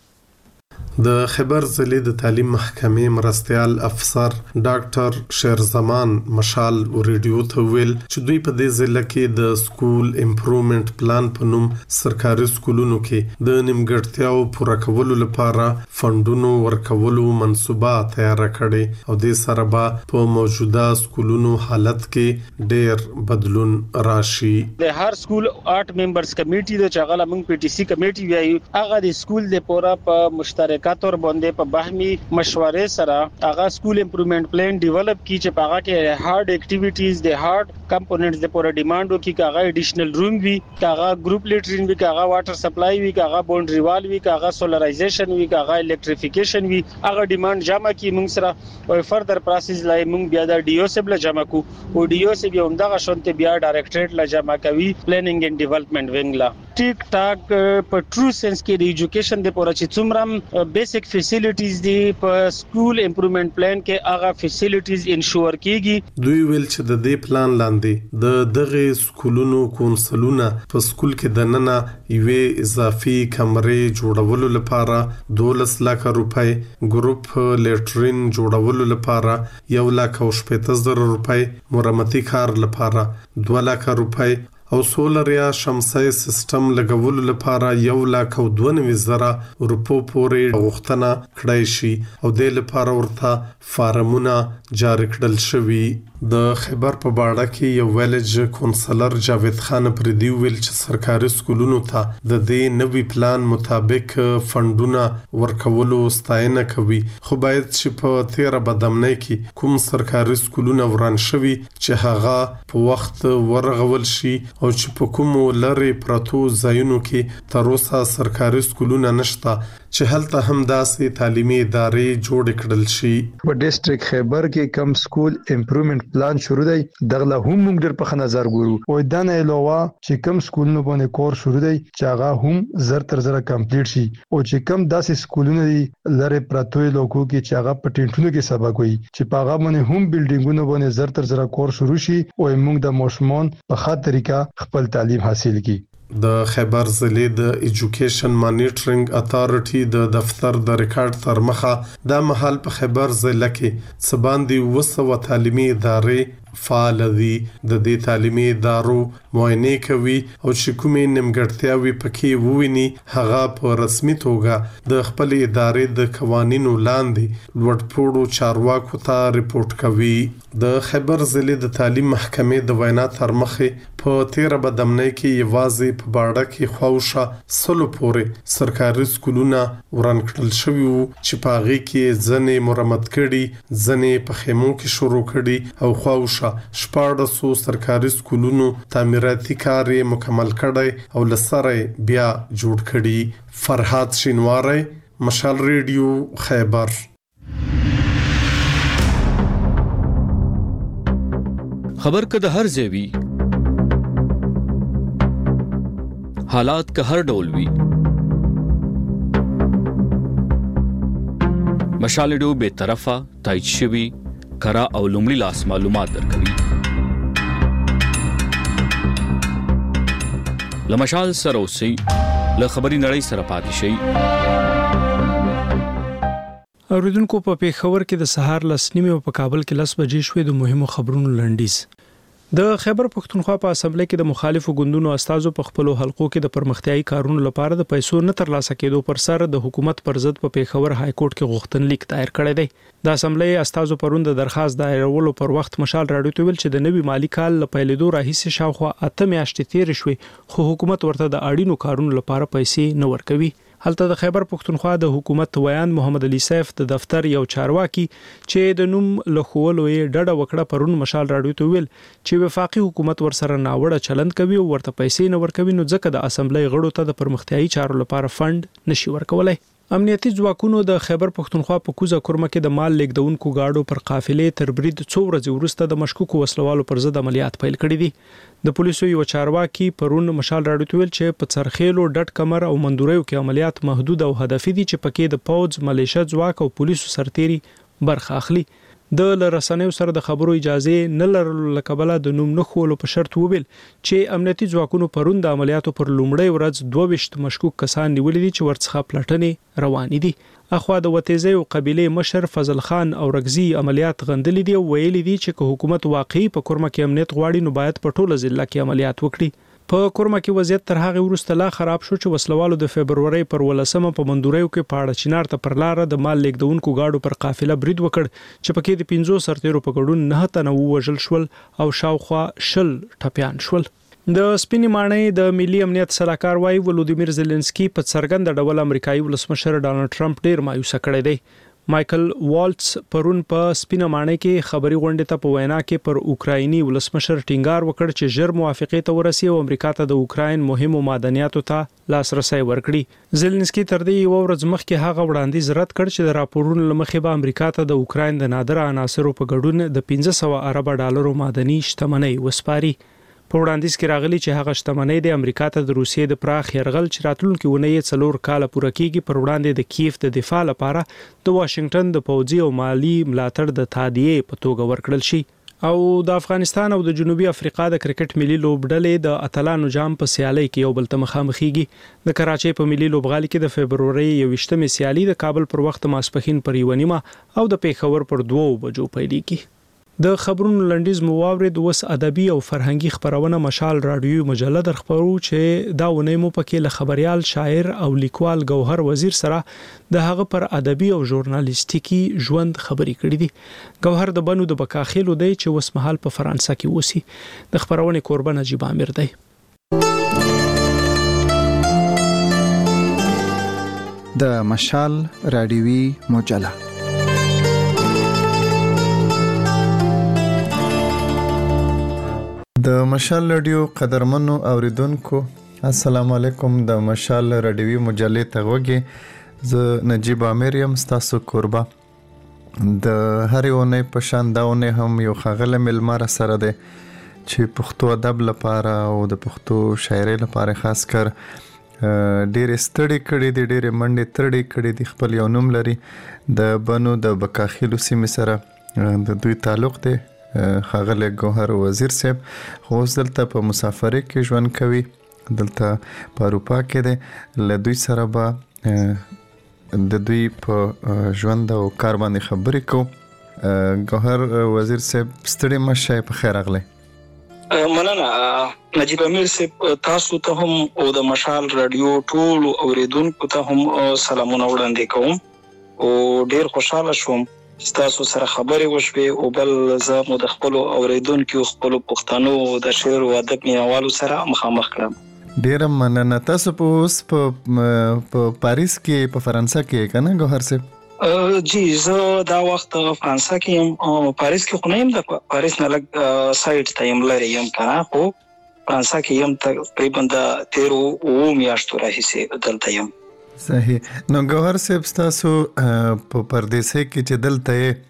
د خیبر ضلع د تعلیم محکمې مرستيال افسر ډاکټر شیرزمان مشال ریډیو ته ویل چې دوی په دې ضلع کې د سکول امپروومنت پلان په نوم سرکاري سکولونو کې د نیمګړتیاو پوره کولو لپاره فندونو ورکولو منصوبه تیار کړي او د سره به په موجوده سکولونو حالت کې ډېر بدلون راشي. د هر سکول آठ ممبرز کمیټي د چغاله موږ پی ټی سی کمیټي وایي هغه د سکول د پورا په مشترکات اور باندې په باهمي مشورې سره هغه سکول امپروومنت پلان ډیولپ کی چې هغه کې هارد اکټیویټیز د هارد کمپوننټس د پورا ډیمانډو کې هغه اډیشنل روم وی، هغه ګروپ لیټرین وی، هغه واټر سپلای وی، هغه باونډري وال وی، هغه سولرایزیشن وی، هغه الکتریفیکیشن وی، هغه ډیمانډ جمع کی موږ سره او فردر پروسس لای موږ بیا د ډی او سب له جمع کو او ډی او سب هم دغه شونته بیا ډایریکټریټ له جمع کوي پلانینګ اینڈ ډیولپمنٹ وینګ لا ټیک ټاک په ټرو سنس کې د ایجوکیشن د پورا چې څومره بیسیک فیسیلیټیز دی په سکول امپروومنت پلان کې هغه فیسیلیټیز انشور کیږي. دوی ویل چې د دې پلان لاندې د دغه سکولونو کونسلونه په سکول کې د ننه یوې اضافي کمرې جوړولو لپاره دولس لک روپۍ، ګروپ لیټرین جوړولو لپاره یو لک او شپږ زره روپۍ، مرمتي کار لپاره دوه لک روپۍ او سولر یا شمسي سیستم لګولو لپاره یو لک او دوه نوي زره روپو پورې غوښتنه کړای شي او د لپاره ورته فارمونه جاری کړل شوي. د خیبر په باړه کې یو ویلج کونسلر جاوید خان پردی ویل چې سرکاري سکولونو ته د دې نوي پلان مطابق فندونه ورکولو ستاینه کوي، خو باید چې په تیر بدمنۍ کې کوم سرکاري سکولونه وران شوي چې هغه په وخت ورغول شي او چې په کوم لری پراتو ځایونو کې تر اوسه سرکاري سکولونه نشته چې هلته هم داسې تعلیمي ادارې جوړ کړل شي. په ډیسټریکټ خیبر کې کم سکول امپروومنت پلان شروع دی، دغه هم موږ ډېر په نظر ګورو او دا نه علاوه چې کم سکولونو باندې کور شروع دی چې هغه هم زر تر زر کمپلیټ شي او چې کم داسې سکولونه دي لره پراتوي لوکو کې چې هغه په ټینټونو کې سبق وي چې په هغه باندې هم بلډینګونو باندې زر تر زر کور شروع شي او موږ د ماشومان په ښه طریقه خپل تعلیم حاصل کړي. د خیبر ضلع د ایجوکیشن مانیټرینګ اتارټي د دفتر د ریکارډ تر مخه د محل په خیبر ضلع کې سباندي وسو تعلیمي ادارې فعال دي. د دې تعلیمي ادارو معاینه کوي او چې کومې نیمګړتیاوي پکې وویني هغه په رسمي توګه د خپل ادارې د قوانینو لاندې لوړپوړو چارواکو ته ریپورت کوي. د خیبر ضلع د تعلیم محکمې د وینا تر مخه په تیر بدمنۍ کې یوازې په باړه کې خوښه سلو پورې سرکاري سکولونه وران کړل شوي وو چې په هغه کې ځنې مرمت کړي، ځنې په خیمو کې شروع کړي او خوښه شپاړسو سرکاري سکولونو تعمیراتي کار یې مکمل کړی او لسره بیا جوړ کړي. فرهاد شینواری، مشال ریډیو، خیبر. خبر که د هر ځای وي، حالات که هر ډول وي، مشال ریډیو به طرفه تایید شوی کرا او لومړی لاس معلومات درکوي. لمشال سره اوسئ، له خبري نړۍ سره پاتې شئ. اوریدونکو په پیښور کې د سهار لس نیمې او په کابل کې لس بجې شوې. د مهمو خبرونو لنډیز. د خیبر پښتونخوا په اسمبلی کې د مخالفو ګوندونو استازو په خپل حلقو کې د پرمختیايي کارونو لپاره د پیسو نه ترلاسه کېدو پر سر د حکومت پر ضد په پیښور های کورټ کې غوښتنلیک دایر کړی دی. د اسمبلی استازو پروند د درخواست دایرولو پر وخت مشال راډیو ته ویل چې د نوي مالی کال له پیلېدو راهیسې شاوخوا اته میاشتې تیر شوې خو حکومت ورته د اړینو کارونو لپاره پیسې نه ورکوي. هلته د خیبر پښتونخوا د حکومت ویان محمد علي سیف د دفتر یو چارواکي چې د نوم لخوولو یې ډډه وکړه پرون مشال راډیو ته ویل چې وفاقي حکومت ورسره ناوړه چلند کوي او ورته پیسې نه ورکوي نو ځکه د اسمبلی غړو ته د پرمختیايي چارو لپاره فند نشي ورکولای. امنیتي ځواکونو د خیبر پښتونخوا په کوزه کورمه کې د مال لیږدونکو گاډو پر قافلې تر برید څو ورځې وروسته د مشکوکو وسلوالو پر ضد عملیات پیل کړي دي. د پولیسو یو چارواکي پرون مشال راډیو ته ویل چې په څرخېلو ډټ کمر او مندوریو کې عملیات محدود او هدفي دي چې پکې د پوز ملیشه ځواک او پولیسو سرتيري برخه اخلي. د لرسنیو سره د خبرو اجازه نه لرلو لکبله د نوم نه خولو په شرط وویل چې امنیتي ځواکونو پرون د عملیاتو پر لومړی ورځ دوه ویشت مشکوک کسان نیولي دي چې ورڅخه پلټنې روانې دي. اخوا د وتیزي او قبيله مشر فضل خان او رغزي عملیات غندلې دي او ویلي دي چې حکومت واقعي په کورمه کې امنیت غواړي نو باید په ټوله ضلع کې عملیات وکړي. په کورمه کې وضعیت تر هغه وروسته لا خراب شو چې وسلوالو د فبرवरी پر ولسمه په مندوریو کې پاړه چینار ته پر لار د مال لیږدونکو گاډو پر قافله برید وکړ چې پکې د پنځو سرتیرو په ګډون نه تنه وژل شول او شاوخوا شل ټپيان شول. د سپینې ماڼۍ د ملي امنیت سلاکار وايي ولودیمیر زيلنسکي په څرګند ډول امریکایي ولسمشر ډانلډ ټرمپ ډیر مایوسه کړی دی. مایکل والټس پرون په سپینه ماڼۍ کې خبري غونډه ته په وینا کې پر اوکرایني ولسمشر ټینګار وکړ چې ژر موافقه ته ورسي او امریکا ته د اوکراین مهمو معدنیاتو ته لاسرسي ورکړي. زيلنسکي تر دې یو ورځ مخکې هغه وړاندیز رد کړ چې د راپورونو لمخې به امریکا ته د اوکراین د نادره عناصرو په ګډون د پنځه سوه ارب ډالرو معدني شتمنۍ وسپاري. په وړاندیز کې راغلي چې هغه شتمنۍ د امریکا ته د روسیې د پراخ يرغل چې راتلونکي ونې څلور کال پوره کیږي پر وړاندې د کیف د دفاع لپاره د واشنگټن د پوځي او مالی ملاتړ د تادیې په توګه ورکړل شي. او د افغانستان او د جنوبي افریقا د کرکټ ملي لوبډلې د اتلانو جام په سیالي کې یو بل ته مخامخېږي. د کراچۍ په ملي لوبغالي کې د فبرवरी یوویشتمې سیالي د کابل پر وخت ماسپښین پر یو نیمه او د پیښور پر دوه بجو پیلېږي. د خبرونو لنډیز مو واورید. وس ادبي او فرهنګي خبرونه مشال راډیو مجله در خبرو چې دا ونې مو پکې له خبريال شاعر او لیکوال گوهر وزیر سره د هغه پر ادبي او ژورنالیستیکي ژوند خبري کړې دي. گوهر د بنو د بکاخیلو دی چې وس محل په فرانسه کې وسی. د خبرونه قربان نجیب امیر دی. د مشال راډیوي مجله د مشال رادیو قدرمنو اوریدونکو السلام علیکم. د مشال رادیوي مجلې ته وګي ز نجیب امیر یم تاسو قربا. د هر یو په شان داونه هم یو خغله ملمر سره ده چې پښتو ادب لپاره او د پښتو شاعرۍ لپاره خاص کر ډېر ستړي کړي دي ډېر منډه تړي کړي دي. خپل یو نوم لري د بنو د بکاخیلو سیمې سره د دوی تعلق دی. خاغله گوهر وزیر صاحب خو دلته په مسافرۍ کې ژوند کوي. دلته په اروپا کې دی. له دوی سره به د دوی په ژوند او کار باندې خبرې کوو. گوهر وزیر صاحب ستړي مشه په خیر اغله. مننه نجیب امیر صاحب تاسو ته هم او د مشال رادیو ټول اوریدونکو ته هم سلامونه وړاندې کوم او ډیر خوشاله شوم تاسو سره خبرې وشوي او بل زه مو د خپل اوریدونکو خپل پښتنو د شعر او ادب مینوالو سره مخامخ کړم. ډیر مننه. تاسو په اوس په پاریس کې په فرانسه کې کنه گوهر صاحب؟ جی زه دا وخت فرانسه کې یم. پاریس کې خو نه یم. د پاریس نه لږ سایډ ته یم لري یم کنه خو فرانسه کې یم تقریبا د تیرو او میاشتو راهیسې دلته یم. صحیح. نو گوهر صاحب تاسو په پردیسۍ کې چې دلته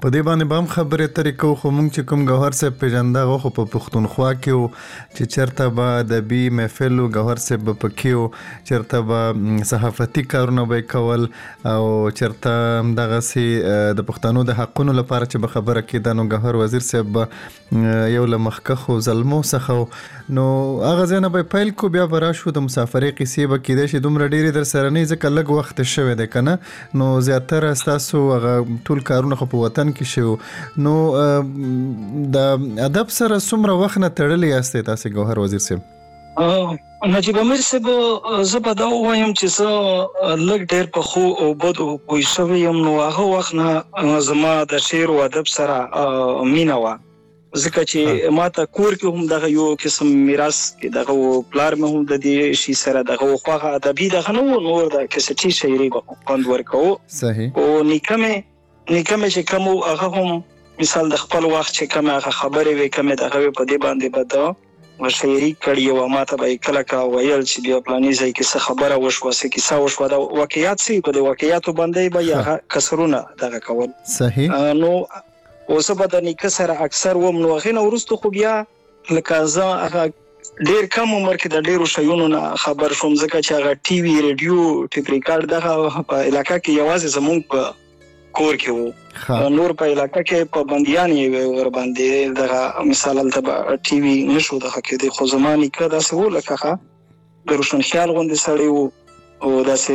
په دې باندې بم خبره طریقو خو مونږ چې کوم گوهر صاحب پیژنده غو په پښتونخوا کې چې چرته به د بي محفل او گوهر صاحب په کېو چرته به صحافتي کارونه به کول او چرته دغه سي د پښتنو د حقونو لپاره چې به خبره کېده نو گوهر وزیر صاحب یو لمخکه خو ظلمو څخه نو هغه ځنه به پیل کو بیا براشو د مسافرې قصې به کېده چې دومره ډېری در سره نه ځکه لږ وخت شوه ده کنه نو زیاتره تاسو هغه ټول کارونه خو په وطن کې شو نو د ادب سره څومره وخت نه تړلې یاستئ تاسو ګوهر وزیر صاحب؟ نجیب امیر صاحب زه به دا وایم چې زه لږ ډېر په خو او بدو پوه شوی یم نو هغه وخت نه زما د شعر او ادب سره مینه وه ځکه چې ماته کور کې هم دغه یو قسم میراث کې دغه پلار مې هم د دې شي سره دغه خواغه ادبي دغه نو نور د کسټي شاعري به خوند ورکو صحیح او نیکمه نیکمه چې کوم هغه هم مثال د خپل وخت چې کوم هغه خبرې وي کوم دغه په دې باندې بده شاعري کړی او ماته به کله کا ویل چې بیا پلاني ځای کې څه خبره وشوه څه کیسه وشوه د واقعیت سي په دې واقعیتو باندې به یا کسرونه دغه کول صحیح نو اوسه په د نیکه سره اکثر وم نو غینه ورستو خو بیا لکه زه هغه ډیر کم عمر کې د ډیرو شیونو نه خبر شوم ځکه چې هغه ټي وي ریډیو ټیپ ریکارډ دغه په علاقې کې یوازې زمونږ په کور کې وو نور په علاقې کې په بنديان یې ور باندې دغه مثال الته ټي وي نشو دغه کې د خو زماني کې دا څه ولکه د روشن خیال غونډې سړی وو او دا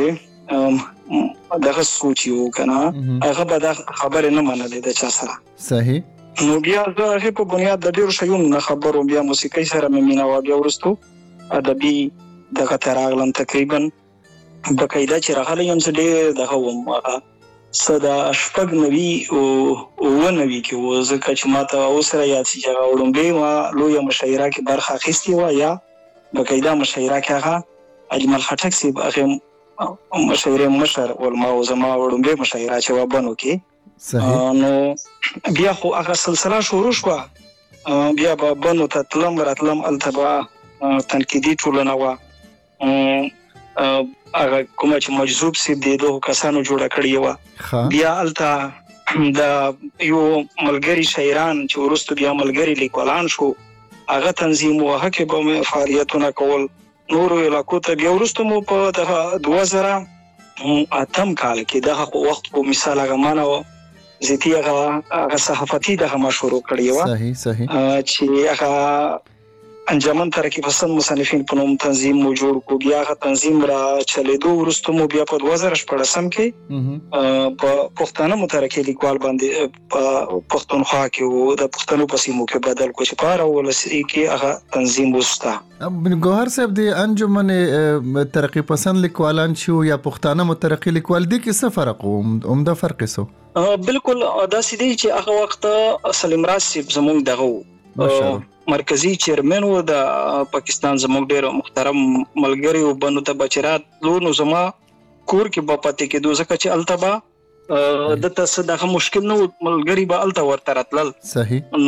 څه دغه سوچ یو کنه هغه به دا خبره نه منلې د چا سره صحیح نو بیا زه هغه په بنیاد د ډیرو شیونو نه خبرو بیا موسیقي سره مې مینا و بیا ورستو ادبي دغه تراغلم تقریبا بقاعده چې راغلی یم چې ډېر دغه وم هغه صدا شپږ نوي او و نوي کې و ځکه چې ماته اوسره یاد شي چې هغه وړاندې ما لویه مشاعره کې برخه اخیستې وه یا بقاعده مشاعره کې هغه اجمل خټک صاحب هغه مشاعره مشر ولما او زما وړاندې مشاعره چې و بنو کې صحیح نو بیا خو هغه سلسله شروع شوه بیا به بنو ته تلم راتلم التبا تنقیدي ټولنه وه هغه کومه چې مجذوب سي د دوه کسانو جوړه کړی و بیا الته د یو ملګری شاعران چې ورستو بیا ملګری لیکوالان شو هغه تنظیم وه کې به فعالیتونه کول نور علاقو ته بیا ورستو مو په دغه دوه زره اتم کال کې دغه وخت په مثال هغه مانو زیتی هغه صحافتي دغه ما شروع کړی و صحیح صحیح چې هغه انجمن ترقی پسند مصنفین په نوم تنظیم مو جوړ کو بیا هغه تنظیم را چلیدو ورستو مو بیا په دوه زره شپږم کې په پښتانه مترقی لیکوال باندې په پښتونخوا کې وو د پښتنو په سیمو کې بدل کو چې پاره ولسی کې هغه تنظیم وستا ګوهر صاحب د انجمن ترقی پسند لیکوالان شو یا پښتانه مترقی لیکوال دي کې څه فرق و عمده فرق څه بالکل دا سیدی چې هغه وخت سلیم راز صاحب زموږ دغه مرکزی چیرمن و د پاکستان زموږ ډیر محترم ملګری او بنو ته بچرات لونو زما کور کې په پاتې کې دوه ځکه چې التبا د تاسو دغه مشکل نو ملګری به الته ورته راتلل صحیح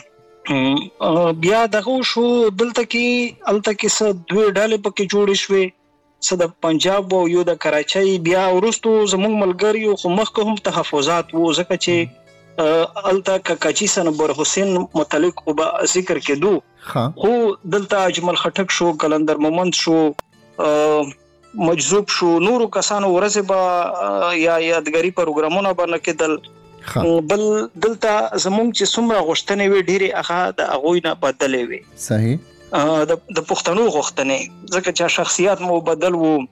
نو بیا دغه شو دلته کې الته کې څه دوه ډلې پکې جوړې شوې څه د پنجاب او یو د کراچۍ بیا ورستو زموږ ملګری خو مخکې هم تحفظات وو ځکه چې الته کاچی سنبر حسین متعلق او ذکر کېدو خو دلته اجمل خټک شو کلندر مومند شو مجذوب شو نورو کسانو ورځ به یا یادګاری پروګرامونه باندې کېدل بل دلته زموږ چې څومره غوښتنې وي ډېرې هغه د هغوی نه بدلې وي صحیح د پښتنو غوښتنې ځکه چې شخصیت مو بدل وو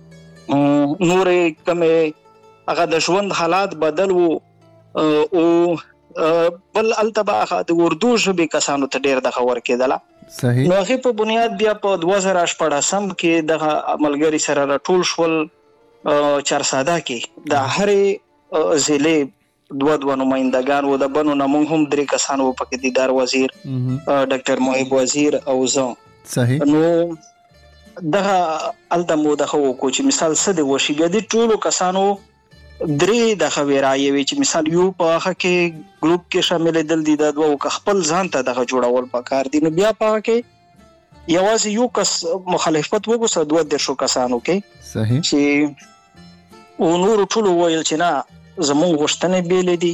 نورې کمې هغه د ژوند حالات بدل وو او بل التبا د اردو ژبې کسانو ته ډېر د خبر کېدله صحیح نو هغه په بنیاد بیا په دوه زره شپږم کې د عملګری سره راټول شول چارساده کې د هرې ضلع دوه دوه نمائندگان و د بنو نمون هم درې کسانو په کې دیدار وزیر ډاکټر محب وزیر او زه صحیح نو دغه التمو دغه کو چې مثال څه دی وشي بیا د ټولو کسانو درې د خویرای وی چې مثال یو په هغه کې ګروپ کې شامل دل دي د دوه خپل ځان ته دغه جوړول پکار دي نو بیا په کې یوازې یو کس مخالفت وګوسه دوه د شو کسانو کې صحیح چې او نور ټول ویل چې نه زموږ غوښتنې بیل دي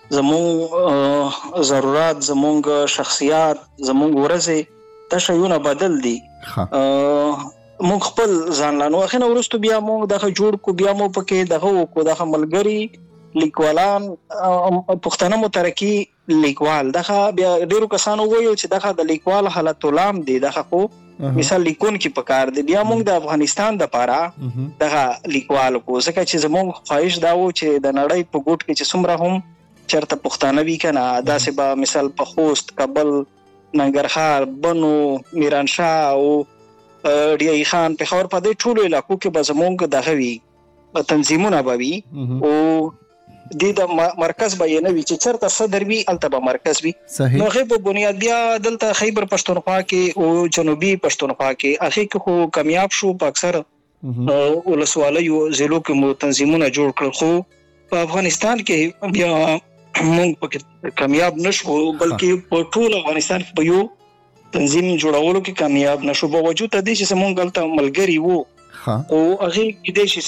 زموږ ضرورت زموږ شخصیت زموږ ورځې دا شیونه بدل دي موږ خپل ځان لانو اخینه ورستو بیا موږ دغه جوړ کو بیا مو پکې دغه کو دغه ملګری لیکوالان پښتنه مترکی لیکوال دغه بیا ډیرو کسانو وایي چې دغه د لیکوال حالت لام دی دغه کو مثال لیکون کې پکار دی بیا موږ د افغانستان د پاره دغه لیکوال کو ځکه چې زموږ خواهش دا و چې د نړۍ په ګوټ کې چې څومره هم چرته پښتانه وی کنه داسې به مثال په خوست کابل ننګرهار بنو میرانشاه او ډیای خان په خبر پدې ټولو علاقو کې به زمونږ دغه وی تنظیمونه به وي او د مرکز به نه وي چې چرته صدر وي التبه مرکز وي نو غیب بنیاد بیا دلته خیبر پښتونخوا کې او جنوبي پښتونخوا کې اخی کې خو کامیاب شو په اکثر ولسوالیو ضلعو کې مو تنظیمونه جوړ کړل خو په افغانستان کې بیا موږ پکې کامیاب نشو بلکې په ټول افغانستان کې په یو تنظیم جوړولو کې کامیاب نشو په وجود د دې چې موږ غلطه ملګری وو او هغه کې د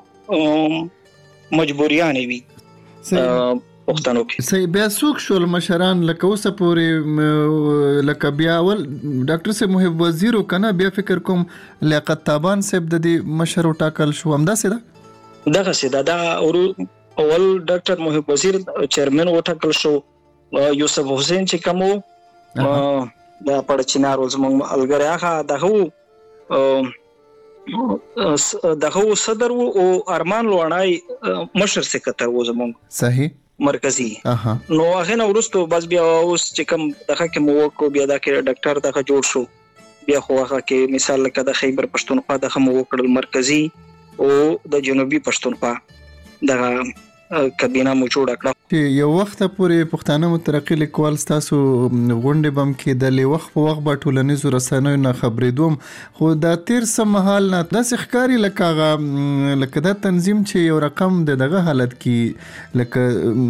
شي مجبوریان وي پښتنو کې صحیح بیا څوک شول مشران لکه اوسه پورې لکه بیا ول ډاکټر صاحب محب وزیر کنه بیا فکر کوم لیاقت تابان صاحب د دې مشر ټاکل شو همدا سره دغه سره دا اول ډاکټر محب وزیر چیرمن وټاکل شو یوسف حسین چې کومو دا پړچینار زموږ الګری هغه دغه دغه صدر او ارمان لوړای مشر سکرټر و زموږ صحیح مرکزی نو هغه نو ورستو بس بیا اوس چې کوم دغه کې مو کو بیا دا کې ډاکټر دغه جوړ شو بیا خو هغه کې مثال لکه د خیبر پښتونخوا دغه مو وکړل مرکزی او د جنوبي پښتونخوا دغه کابینه مو جوړ کړه یو وخت پورې پښتانه مترقی لیکوال تاسو غونډې بم کې د لوخ په وخت په ټولنیزو رسنیو نه خبرې دوم خو دا تیر سم حال نه د ښکاری لکه لکه دا تنظیم چې یو رقم دغه حالت کې لکه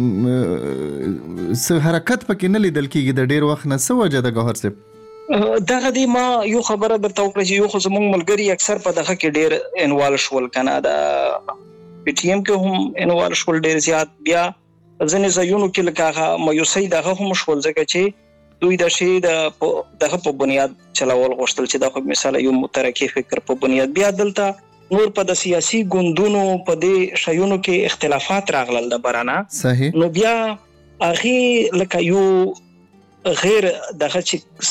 س حرکت پکې نه لیدل کېږي د ډیر وخت نه څه وجه د گوهر صاحب دغه دی ما یو خبره درته وکړه چې یو خو زموږ ملګری اکثر په دغه کې ډیر انوال شول کنه دا پی ټی ایم کې هم انوال شول ډیر زیات بیا ځنې ځایونو کې لکه مایوسۍ دغه هم شول ځکه چې دوی د شی د دغه په بنیاد چلول غوښتل چې دغه مثال یو مترقی فکر په بنیاد بیا دلته نور په د سیاسي ګوندونو په دې شایونو کې اختلافات راغلل د برانه صحیح نو بیا اخی لکه یو غیر دغه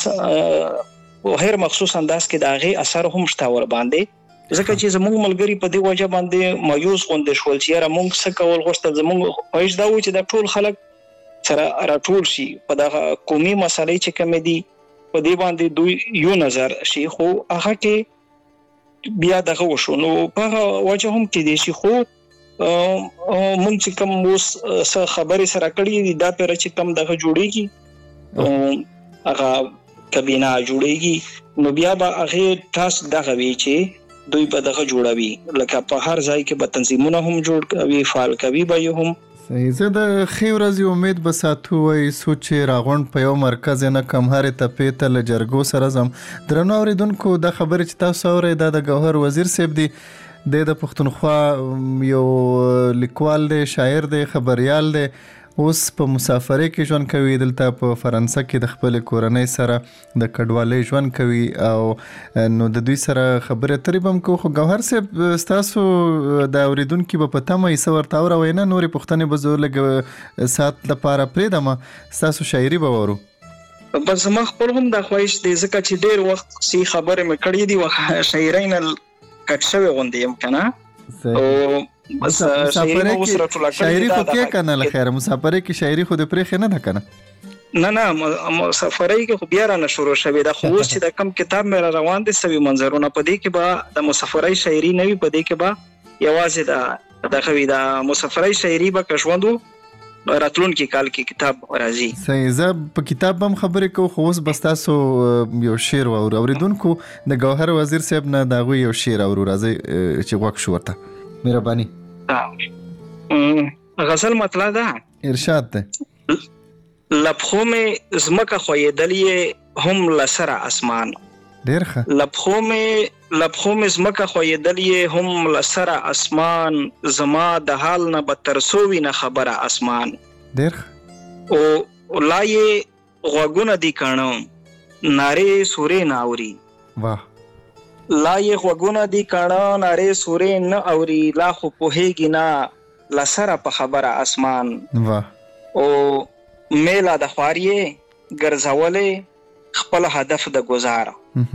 چې غیر مخصوص انداز کې دغه اثر هم شته ور باندې ځکه چې زموږ ملګری په دې وجه باندې مایوس غونډه شول چې را موږ څه کول غوښتل زموږ پېښ دا و چې د ټول خلک سره راټول شي په دغه قومي مسلې چې کوم دي په دې باندې دوی یو نظر شي خو هغه کې بیا دغه وشو نو په وجه هم کې دي شي خو موږ چې کوم اوس خبرې سره کړې دا پر چې کوم دغه جوړيږي هغه کابینه جوړيږي نو بیا به هغه تاسو دغه وی چې دوی په دغه جوړوي لکه په هر ځای کې به تنظیمونه هم جوړ کوي فعال کوي به هم صحیح زه د خیر ورځې امید به ساتو وای سوچ راغون په یو مرکز نه کم هر ته پیته ل جرګو سره زم درنو اوریدونکو د خبرې چې تاسو اورئ د گوهر وزیر صاحب دی د پښتونخوا یو لیکوال دی شاعر دی خبريال دی اوس په مسافرۍ کې ژوند کوي دلته په فرانسه کې د خپل کورنۍ سره د کډوالۍ ژوند کوي او نو د دوی سره خبره ترې بم کو خو گوهر صاحب تاسو د اوریدونکو په پته مې سور تاور وینا نورې پښتنې بزور لګ سات لپاره پریدم تاسو شاعري به ورو بس ما خپل هم د خواهش دې ځکه چې ډېر وخت سي خبره مې کړې دي او شاعرین کټ شوی غوندې يم کنه او بس شاعري شاعري خو کې کنه لخير مسافرۍ کې شاعري خو د پرې نه ده کنه نه نه مسافرۍ کې خو بیا را نه شروع شوه د خو چې د کم کتاب مې روان دي سوي منظرونه په دې کې به د مسافرۍ شاعري نه وي په دې کې به یوازې د د خوي د مسافرۍ شاعري به کښوندو راتلون کې کال کې کتاب راځي صحیح زه په کتاب هم خبرې کوم خو اوس بس تاسو یو شعر او اوریدونکو د گوهر وزیر صاحب نه دغه یو شعر او راځي چې وښ شو ورته مهرباني غزل مطلع ده ارشاد ده لبخو میں زمکه خویدلې هم لسره اسمان ډیر ښه لبخو میں لبخو میں زمکه خویدلې هم لسره اسمان زما د حال نه بدتر سووي نه خبره اسمان ډیر او لای غوګونه دی کانو ناره سورې ناوري واه لای غوګونه دی کانو ناره سورې نه اوري لا خو پوهیږي نه لسره په خبره اسمان واه او میلا د خواریه ګرځولې خپل هدف د گزار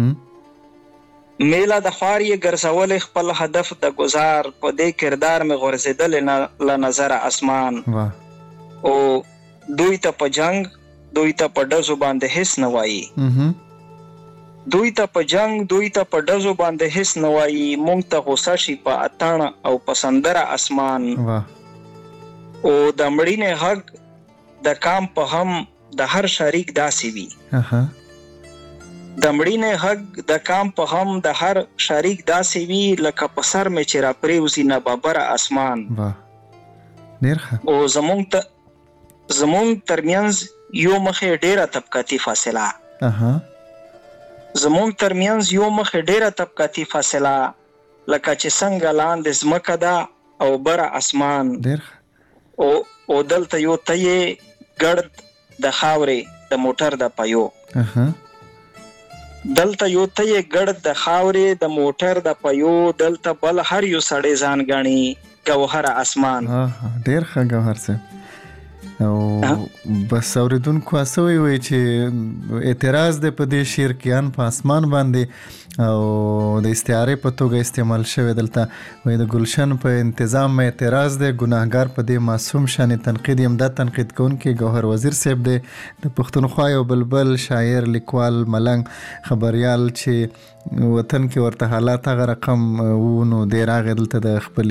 میلا د خواریه ګرځولې خپل هدف د گزار په دې کردار می غرزیدل نه ل نظر اسمان واه او دوی ته په جنگ دوی ته په دزو باندې هیڅ نه وایي دوی ته په جنگ دوی ته په دزو باندې هیڅ نه وایي مونږ ته غوسه شي په اتان او پسندره اسمان واه او د مړینه حق د کام په هم د هر شریک داسي وي اها د مړینه حق د کام په هم د هر شریک داسي وي لکه په سر می چې را پریوزي نه بابر اسمان واه ډیر ښه او زمونږ ته زمونږ ترمنځ یو مخه ډیره طبقاتي فاصله اها زمونږ ترمنځ یو مخه ډیره طبقاتي فاصله لکه چې څنګه لاندې زمکه ده او بر اسمان ډیر او او دلته یو ته ګړد د خاورې د موټر د پيو اها دلته یو ته ګړد د خاورې د موټر د پيو دلته بل هر یو سړی ځان غني ګوهر اسمان ها ډیر ښه ګوهر سه او بس اوریدونکو اسوي وي چې اعتراض د پدې شیر کېان په اسمان باندې او د استعاره په توګه استعمال شوی دلته وای د ګلشن په تنظیم مې اعتراض د ګناهګار په دې معصوم شان تنقید یم د تنقید کوونکي ګوهر وزیر صاحب د پښتونخوا یو بلبل شاعر لیکوال ملنګ خبريال چې وطن کې ورته حالات هغه رقم وونو د راغ دلته د خپل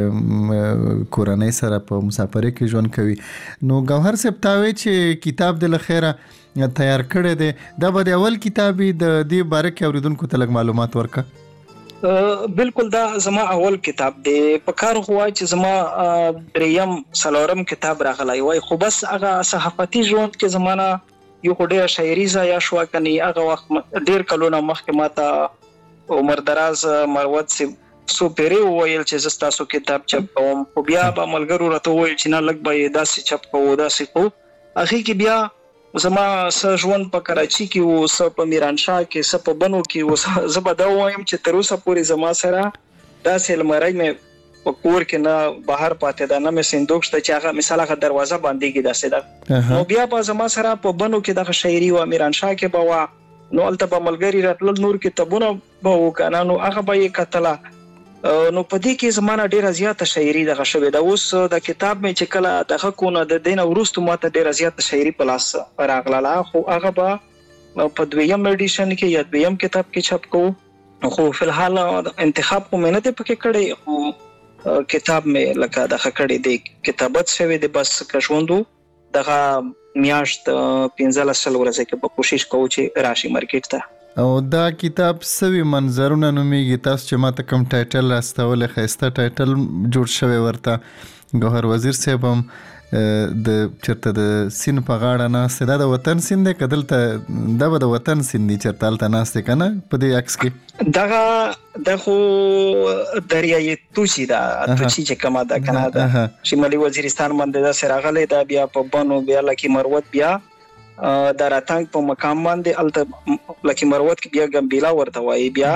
کورنۍ سره په مسافرۍ کې ژوند کوي نو ګوهر صاحب تاوي چې کتاب د لخيره تیار کړی دی دا به د اول کتابي د دې باره کې اوریدونکو ته لږ معلومات ورکړه بالکل دا زما اول کتاب دی په کار هوا چې زما دریم سلورم کتاب راغلی وای خو بس هغه صحافتي ژوند کې زمانہ یو ډېر شاعري ځای شو کني هغه وخت ډېر کلونه مخکې ماته عمر دراز مروت سي سو پیری ویل چې زستا سو کتاب چپ کوم خو بیا به ملګرو راته ویل چې نه لګ به داسې چپ کوو داسې کو اخی کې بیا زما س ژوند په کراچي کې او س په میرانشاه کې س په بنو کې او زبا دا وایم چې تر اوسه پورې زما سره داسې لمرای مې په کور کې نه بهر پاتې دا نه مې صندوق شته چې هغه مثال هغه دروازه باندې کې داسې ده نو بیا په زما سره په بنو کې د شاعري او میرانشاه کې بوا نو الته په ملګری راتل نور کتابونه به وکنه نو هغه به یې کتله نو په دې کې زمانہ ډیره زیاته شاعري دغه شوې دا اوس د کتاب مې چې کله دغه کونه د دینه ورستو ماته ډیره زیاته شاعري په لاس راغله خو هغه به په دویم ایډیشن کې یا دویم کتاب کې چاپ کو خو په الحال انتخاب کوم نه ته پکې کړی خو کتاب مې لکه دغه کړی دی کتابت شوی دی بس کښوندو دغه میاشت پنځه لسل ورځې کې په کوشش کوو چې راشي مارکیټ ته او دا کتاب سوي منظرونه نوميږي تاسو چې ماته کوم ټایټل راستول خسته ټایټل جوړ شوی ورته ګوهر وزیر صاحب هم د چرته د سین په غاړه ناست دا د وطن سین دی کدل ته دا د وطن سین دی چرته الته ناست کنه په دې عکس کې دغه دغه دریای توشي دا توشي چې کما دا کنه دا شمالي وزیرستان باندې دا سراغله دا بیا په بنو بیا لکه مروت بیا د راتنګ په مقام باندې الته لکه مروت کې بیا ګمبیلا ورته وایي بیا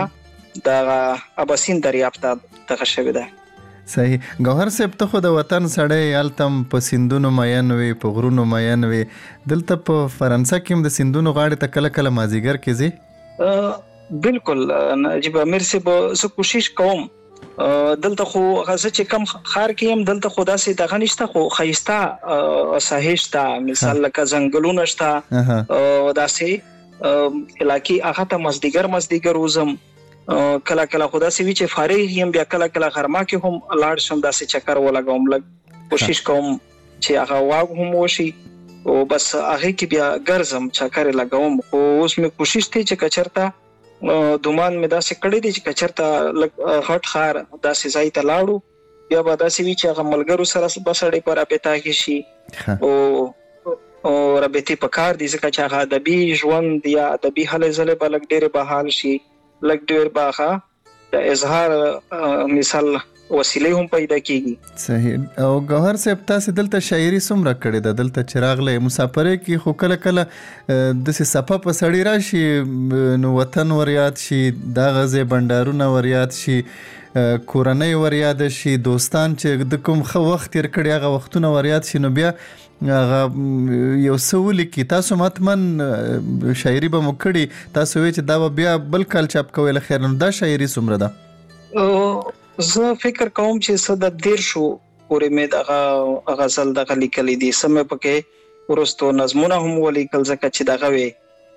د اباسین دریافته دغه شوی ده صحیح ګوهر صاحب ته خو د وطن سړی التم په سیندونو مین وي په غرونو مین وي دلته په فرانسه کې هم د سیندونو غاړې ته کله کله مازیګر کې زی بالکل نجیب امیر صاحب زه کوشش کوم دلته خو غزه چې کم خار کې هم دلته خدا سي دغه نشته خو خيستا صحیحتا مثال لکه زنګلونه شته او داسې علاقې هغه ته مزدیګر مزدیګر وزم کله کله خدا سي وی چې فارغ یم بیا کله کله غرما کې هم لاړ شم داسې چکر ولګوم لګ کوشش کوم چې هغه واغ هم وشي او بس هغه کې بیا ګرځم چکر لګوم خو اوس مې کوشش ته چې کچرتا دومان مې داسې کړی دی چې کچرتا لګ هټ خار داسې ځای ته لاړو بیا به داسې وی چې هغه ملګرو سره بسړې پر اپتا کې شي او او رابطې په کار دي ځکه چې هغه ادبي ژوند یا ادبي هلې ځلې بلګ ډېر بحال شي لګ ډېر باخه د اظهار مثال وسیله هم پیدا کیږي. صحیح. او ګوهر صاحب تاسو دلته شاعري څومره کړې ده؟ دلته چراغ له مسافرې کې خو کله کله د صفه په سړی راشي نو وطن ور یاد شي، دا غزه بندارونه ور یاد شي، کورنۍ ور یاد شي، دوستان چې د کوم خو وخت تیر کړي هغه وختونه ور یاد شي، نو بیا هغه یو سوال کی تاسو ماتمن شاعري به مکړي، تاسو وی چې دا بیا بل کال چاپ کوي له خیر نو دا شاعري څومره ده؟ زه فکر کوم چې صد دیر شو پورې مې دغه غزل دغه لیکلې دي، سمې پکې ورستو نظمونه هم ولیکل ځکه چې دغه وی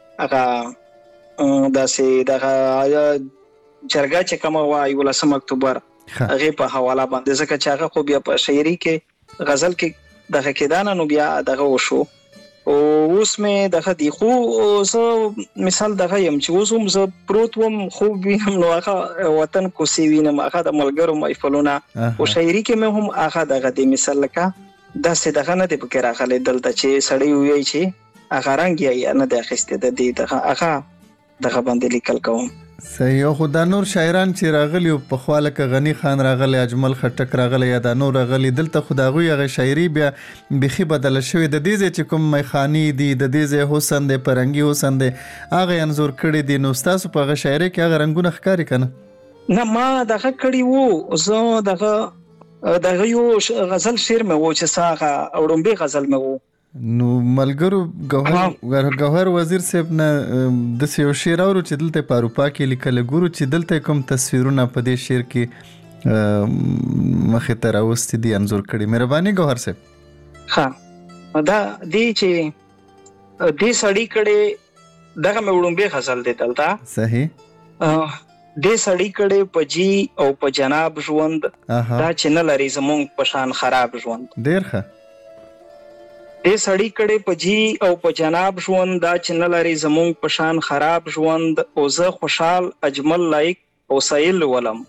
هغه داسې دغه جرګه چې کومه وایي ولسم اکتوبر هغه په حواله باندې ځکه چې هغه خو بیا په شاعري کې غزل کې دغه کېدانه نو بیا دغه وشو. او اوس مې دغه دی خو زه مثال دغه يم چې اوس هم زه پروت وم خو وینم نو هغه وطن کو سی وینم هغه د ملګرو محفلونه او شاعري کې مې هم هغه دغه دی مثال لکه داسې دغه نه دی پکې راغلی دلته چې سړی وایي چې هغه رنګ یې نه دی اخیستی د دې دغه هغه دغه باندې لیکل کوم. صحیح. خو دا نور شاعران چې راغلی په خواله ک غنی خان راغلی، اجمل خټک راغلی، یا دا نور راغلی دلته خداغوی هغه شاعري بیا بخي بدل شوی د دې چې کوم میخانی دي د دې حسن د پرنګي حسن د هغه انزور کړي دي، نو تاسو په هغه شاعري کې هغه رنگونه ښکاری کنه؟ نه ما دغه کړي وو، زه دغه دغه یو غزل شعر مې وو چې ساغه اورمبه غزل مې وو. نو ملګرو ګوهر ګوهر وزیر صاحب نه د یو شعر اورو چې دلته په اروپا کې لیکل ګورو چې دلته کوم تصویرونه په دې شعر کې مخې ته راوستي دي انځور کړي. مهرباني ګوهر صاحب. ها دا دی چې دې سړی کړي دغه مې وړومبه غزل دی دلته. صحیح. دې سړی کړي په جی او په جناب ژوند دا چې نه لري زمونږ په شان خراب ژوند. ډیر ښه. دې سړی کړي په جی او په جناب ژوند دا چې نه لري زمونږ په شان خراب ژوند. او زه خوشحال اجمل لایق او سایل ولم.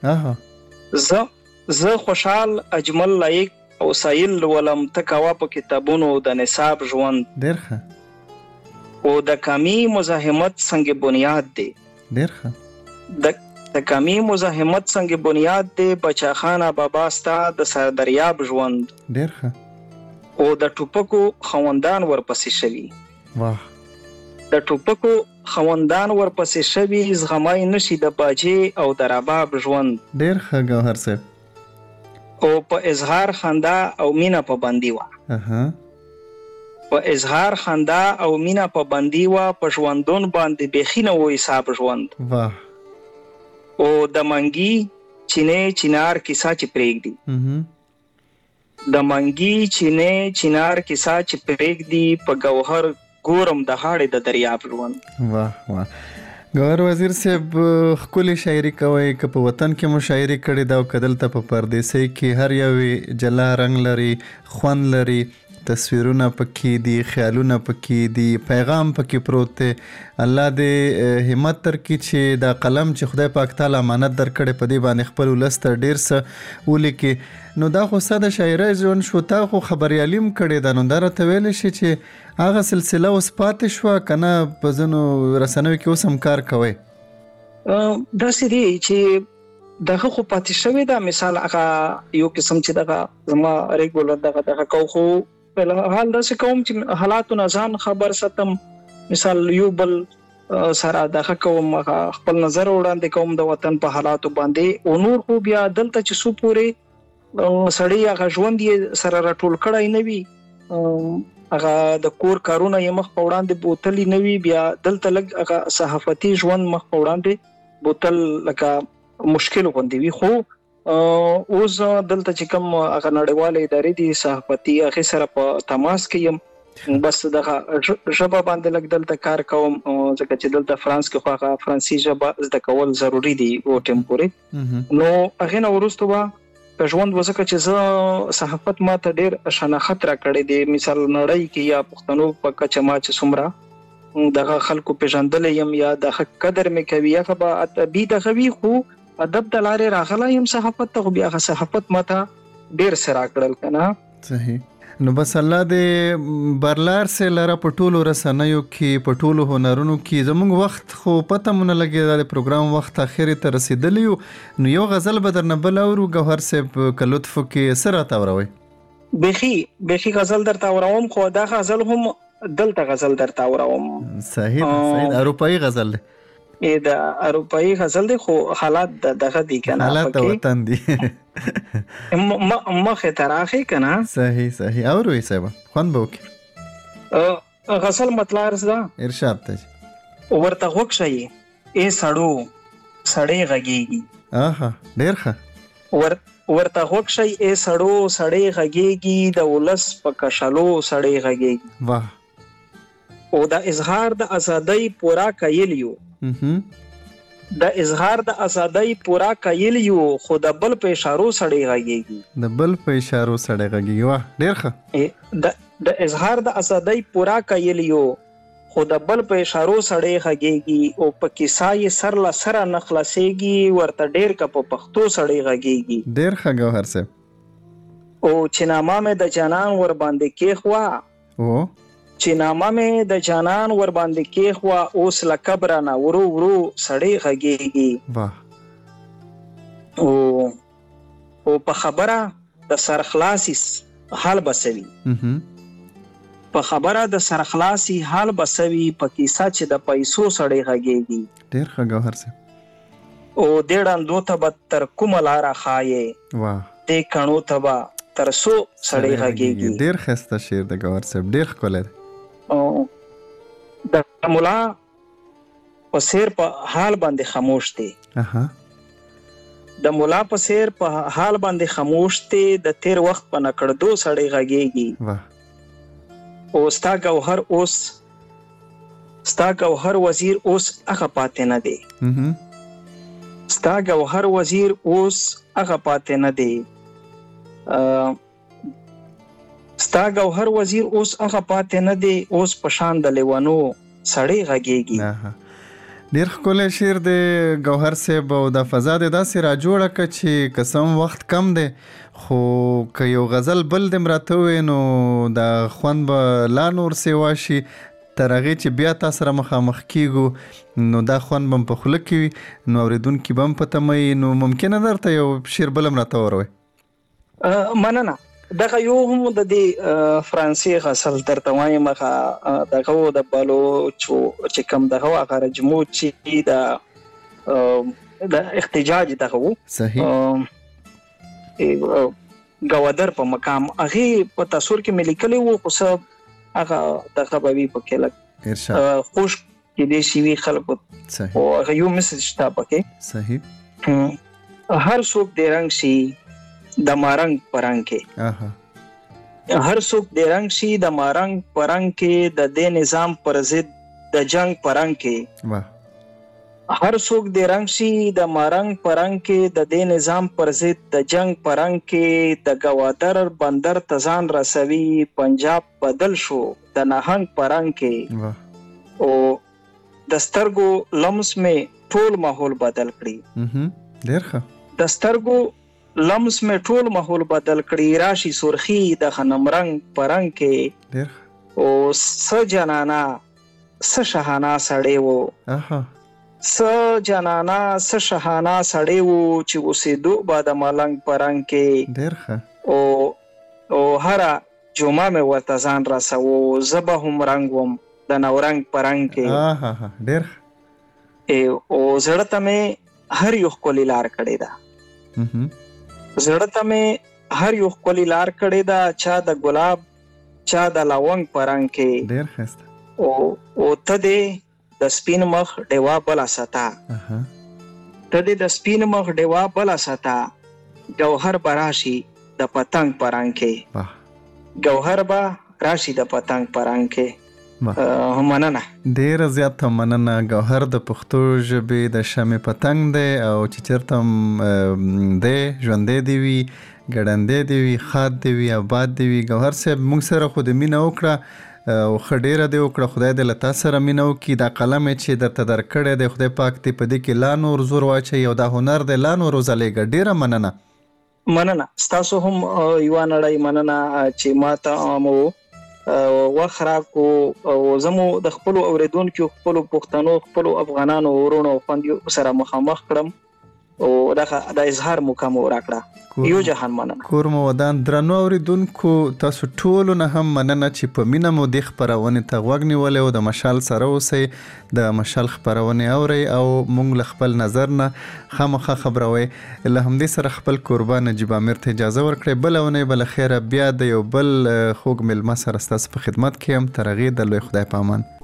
زه زه خوشحال اجمل لایق او سایل ولم ته کوا په کتابونو د نصاب ژوند. ډیر ښه. او د کمی مزاحمت څنګه بنیاد دی. ډیر ښه. د د کمی مزاحمت څنګه بنیاد دی بچا خانه بابا ستا د سردریاب ژوند. ډیر ښه. او د ټوپکو خوندان ورپسې شوي. واه. د ټوپکو خوندان ورپسې شوي زغمای نشي د باجې او د رباب ژوند. ډیر ښه ګوهر صاحب. او په اظهار خندا او مینا په بندي وا. اها. په اظهار خندا او مینا په بندي وا په ژوندون باندې بخینه و حساب ژوند. واه. او د منګي چینه چینار کیسه چې پرېګ دی. اها. د منګي چینه چینار کیسه چې پرېګ دی په گوهر ګورم د هاړې د دریاب ژوند. واه واه. ګوهر وزیر صاحب خپل شاعري کوي که په وطن کې مو شاعري کړې دا او کدلته په پردیسي کې هر یو جلا رنگ لري، خوند لري، تصویرونه پکې دي، خیالونه پکې دي، پیغام پکې پروت دی. الله دې همت درکړي چې دا قلم چې خدای پاک تعالی امانت درکړي په دې باندې خپل ولس ته ډیر څه ولیکي. نو دا خو ساده شاعري ژوند شو، تا خو خبريالیم کړي دا نو دا راته ویل شي چې هغه سلسله اوس پاتې شو کنه په ځنو رسنوي کې اوس هم کار کوي؟ دا سړي چې دغه خو پاتې شوی دا مثال هغه یو قسم چې دغه زما ریګولر دغه دغه کو خو په حال داسې کوم چې حالاتو نه ځان خبر ستم، مثال یو بل سره دغه کوم خپل نظر وړاندې کوم د وطن په حالاتو باندې. او نور خو بیا دلته چې سو پورې سړی هغه ژوند یې سره راټول کړای نه وي، هغه د کور کارونه یې مخ په وړاندې بوتلی نه وي، بیا دلته لږ هغه صحافتي ژوند مخ په وړاندې بوتل لکه مشکل غوندي وي. خو اوس دلته چې کوم هغه نړیواله ادارې دي صحافتي هغه سره په تماس کې یم، بس دغه ژبه باندې لږ دلته کار کوم ځکه چې دلته فرانس کې خو هغه فرانسي ژبه زده کول ضروری دي او ټیمپوري. نو هغه نو ورستو با په ژوند وسکه چې زه صحافت ما ته ډیر شناخت را کړی دی، مثال نړۍ کې یا پښتنو په کچه ما چې څومره دغه خلکو پیژندل یم یا د حق قدر مې کوي یا به ادبي دغه وی خو ادب د لارې راغلی یم صحافت ته، خو بیا صحافت ما ته ډیر سره کړل کنه. صحیح. نو بس الله دې برلار سه لره پټولو رسنیو کې پټولو هنرونو کې زموږ وخت خو پته مونږ لګي د پروګرام وخت اخیری ته رسیدلی نو یو غزل بدر نه بل اورو گوهر سه کلطف کې سره تاوروي بخي بخي غزل در تاوروم خو دا غزل هم دلته غزل در تاوروم صحیح صحیح اروپאי غزل ای دا اروپאי غزل دی خو حالات دغه دی کنه حالات وطن دی ما مخه تراخی کنه صحیح صحیح اور وی صاحب خوان بوک غزل مطلب ارزدا ارشاد ته ورته وښی ای سړو سړی غږیږي اها ډیر ښه ور ورته وښی ای سړو سړی غږیږي د ولس په کشلو سړی غږیږي واه او دا اظهار د ازادۍ پورا کایلیو د اظهار د ازادۍ پورا کایلیو خو د بل په اشارو سړی غږیږي د بل په اشارو سړی غږیږي واه ډیر ښه د د اظهار د ازادۍ پورا کایلیو خو د بل په اشارو سړی غږیږي او په کیسای سر لا سره نخلاصيږي ورته ډیر ک په پښتو سړی غږیږي ډیر ښه گوهر صاحب او چنامه مې د جانان ور باندې کېخوا او چې نامه مې د جانان ور باندې کېخوا اوس لکبر نه ورو ورو سړی غږیږي واه او او په خبره د سرخلاصي حال بسوي په خبره د سرخلاصي حال بسوي په کیسه چې د پیسو سړی غږیږي ډیر ښه گوهر صاحب او ډېران دوه به تر کوم لار خایې واه دې کڼو تبا تر سو سړی غږیږي ډیر خسته شعر د گوهر صاحب ډیر ښکلی او د مولا په سیر په حال باندې خاموش دی اها د مولا په سیر په حال باندې خاموش دی د تیر وخت په نکړدو سړی غږیږي واه او ستا گوهر اوس ستا گوهر وزیر اوس هغه پاتې نه دی ستا گوهر وزیر اوس هغه پاتې نه دی ستا گوهر وزیر اوس هغه پاتې نه دی اوس په شان د لیوانو سړی غږیږي ډیر ښکلی شعر دی گوهر صاحب او د فضا د داسې راجوړه که چې قسم وخت کم دی خو که یو غزل بل دې مراته ووایي نو د خوند به لا نور سیوا شي تر هغې چې بیا تا سره مخامخ کیږو نو دا خوند به م په خوله کې وي نو اورېدونکي به هم په تمه وي نو ممکنه درته یو شعر بل هم راته وروئ مننه دغه یو هم د دې فرانسې غزل درته وایم هغه دغه د بلوچو چې کوم دغه هغه رجمو چې د د احتجاج دغه صحیح گوادر په مقام هغه په تصور کې ملي کلی وو خو سب هغه دغه به په کې لګ ارشاد خوش کې دې شي وی خلکو صحیح او هغه یو میسج تا پکې صحیح هر څوک د رنگ شي د مارنګ پرنګ کې اها هر څوک د رنگ شي د مارنګ پرنګ کې د دې نظام پر ضد د جنگ پرنګ کې واه هر څوک د رنگ شي د مارنګ پرنګ کې د دې نظام پر ضد د جنگ پرنګ کې د گوادر بندر تزان رسوي پنجاب بدل شو د نهنګ پرنګ کې واه او د سترګو لمس مې ټول ماحول بدل کړی ډیر ښه د سترګو لمس میں ټول ماحول بدل کړي راشي سرخی د خنم رنگ پرنګ کې ډیر او س جنانا س شهانا سړی وو اها س جنانا س شهانا سړی وو چې اوسېدو بعد ملنګ پرنګ کې ډیر ښه او او هر جمعه مې ورته ځان راسو زبه هم رنگ وم د نورنګ پرنګ کې اها ډیر او زړه ته مې هر یو خپل لار کړی دا زړه ته مې هر یو خپل لار کړی دا چا د ګلاب چا د لونګ پرنګ کې ډیر ښه او او ته دې د سپین مخ ډیوا بلا ستا اها ته دې د سپین مخ ډیوا بلا ستا جوهر براشي د پتنګ پرنګ کې واه جوهر با راشي د پتنګ پرنګ کې مننه ډیر زیات مننه گوهر د پښتو ژبې د شمع پتنګ دی او چې چرته دی ژوندې دی وي ګړندې دی وي خاد دی وي آباد دی وي گوهر صاحب موږ سره خو د مینه وکړه او خډیره دی وکړه خدای دې له تا سره مینه وکړي دا قلم چې درته درکړی دی خدای پاک دې په دې کې لا نور زور واچوي او دا هنر دی لا نور وځلیږه ډیره مننه مننه تاسو هم یو نړۍ مننه چې ماته مو وخرا کو او زمو د خپل اوریدونکو خپل پښتنو خپل افغانانو ورونو خوندې سره مخامخ کړم او دا د اظهار مقام ورکړه یو جهان مننه کور مو ودان درنو اوریدونکو تاسو ټول نه هم مننه چې په مینه مو د خبرونه ته غوږ نیولې او د مشال سره اوسئ د مشال خبرونه اوري او مونږ خپل نظر نه خامخا خبروي له همدې سره خپل قربان نجیب امیر ته اجازه ورکړي بلونه بل خیره بیا د یو بل خوګ ملما سره ستاسو په خدمت کې هم ترغه د لوی خدای پامان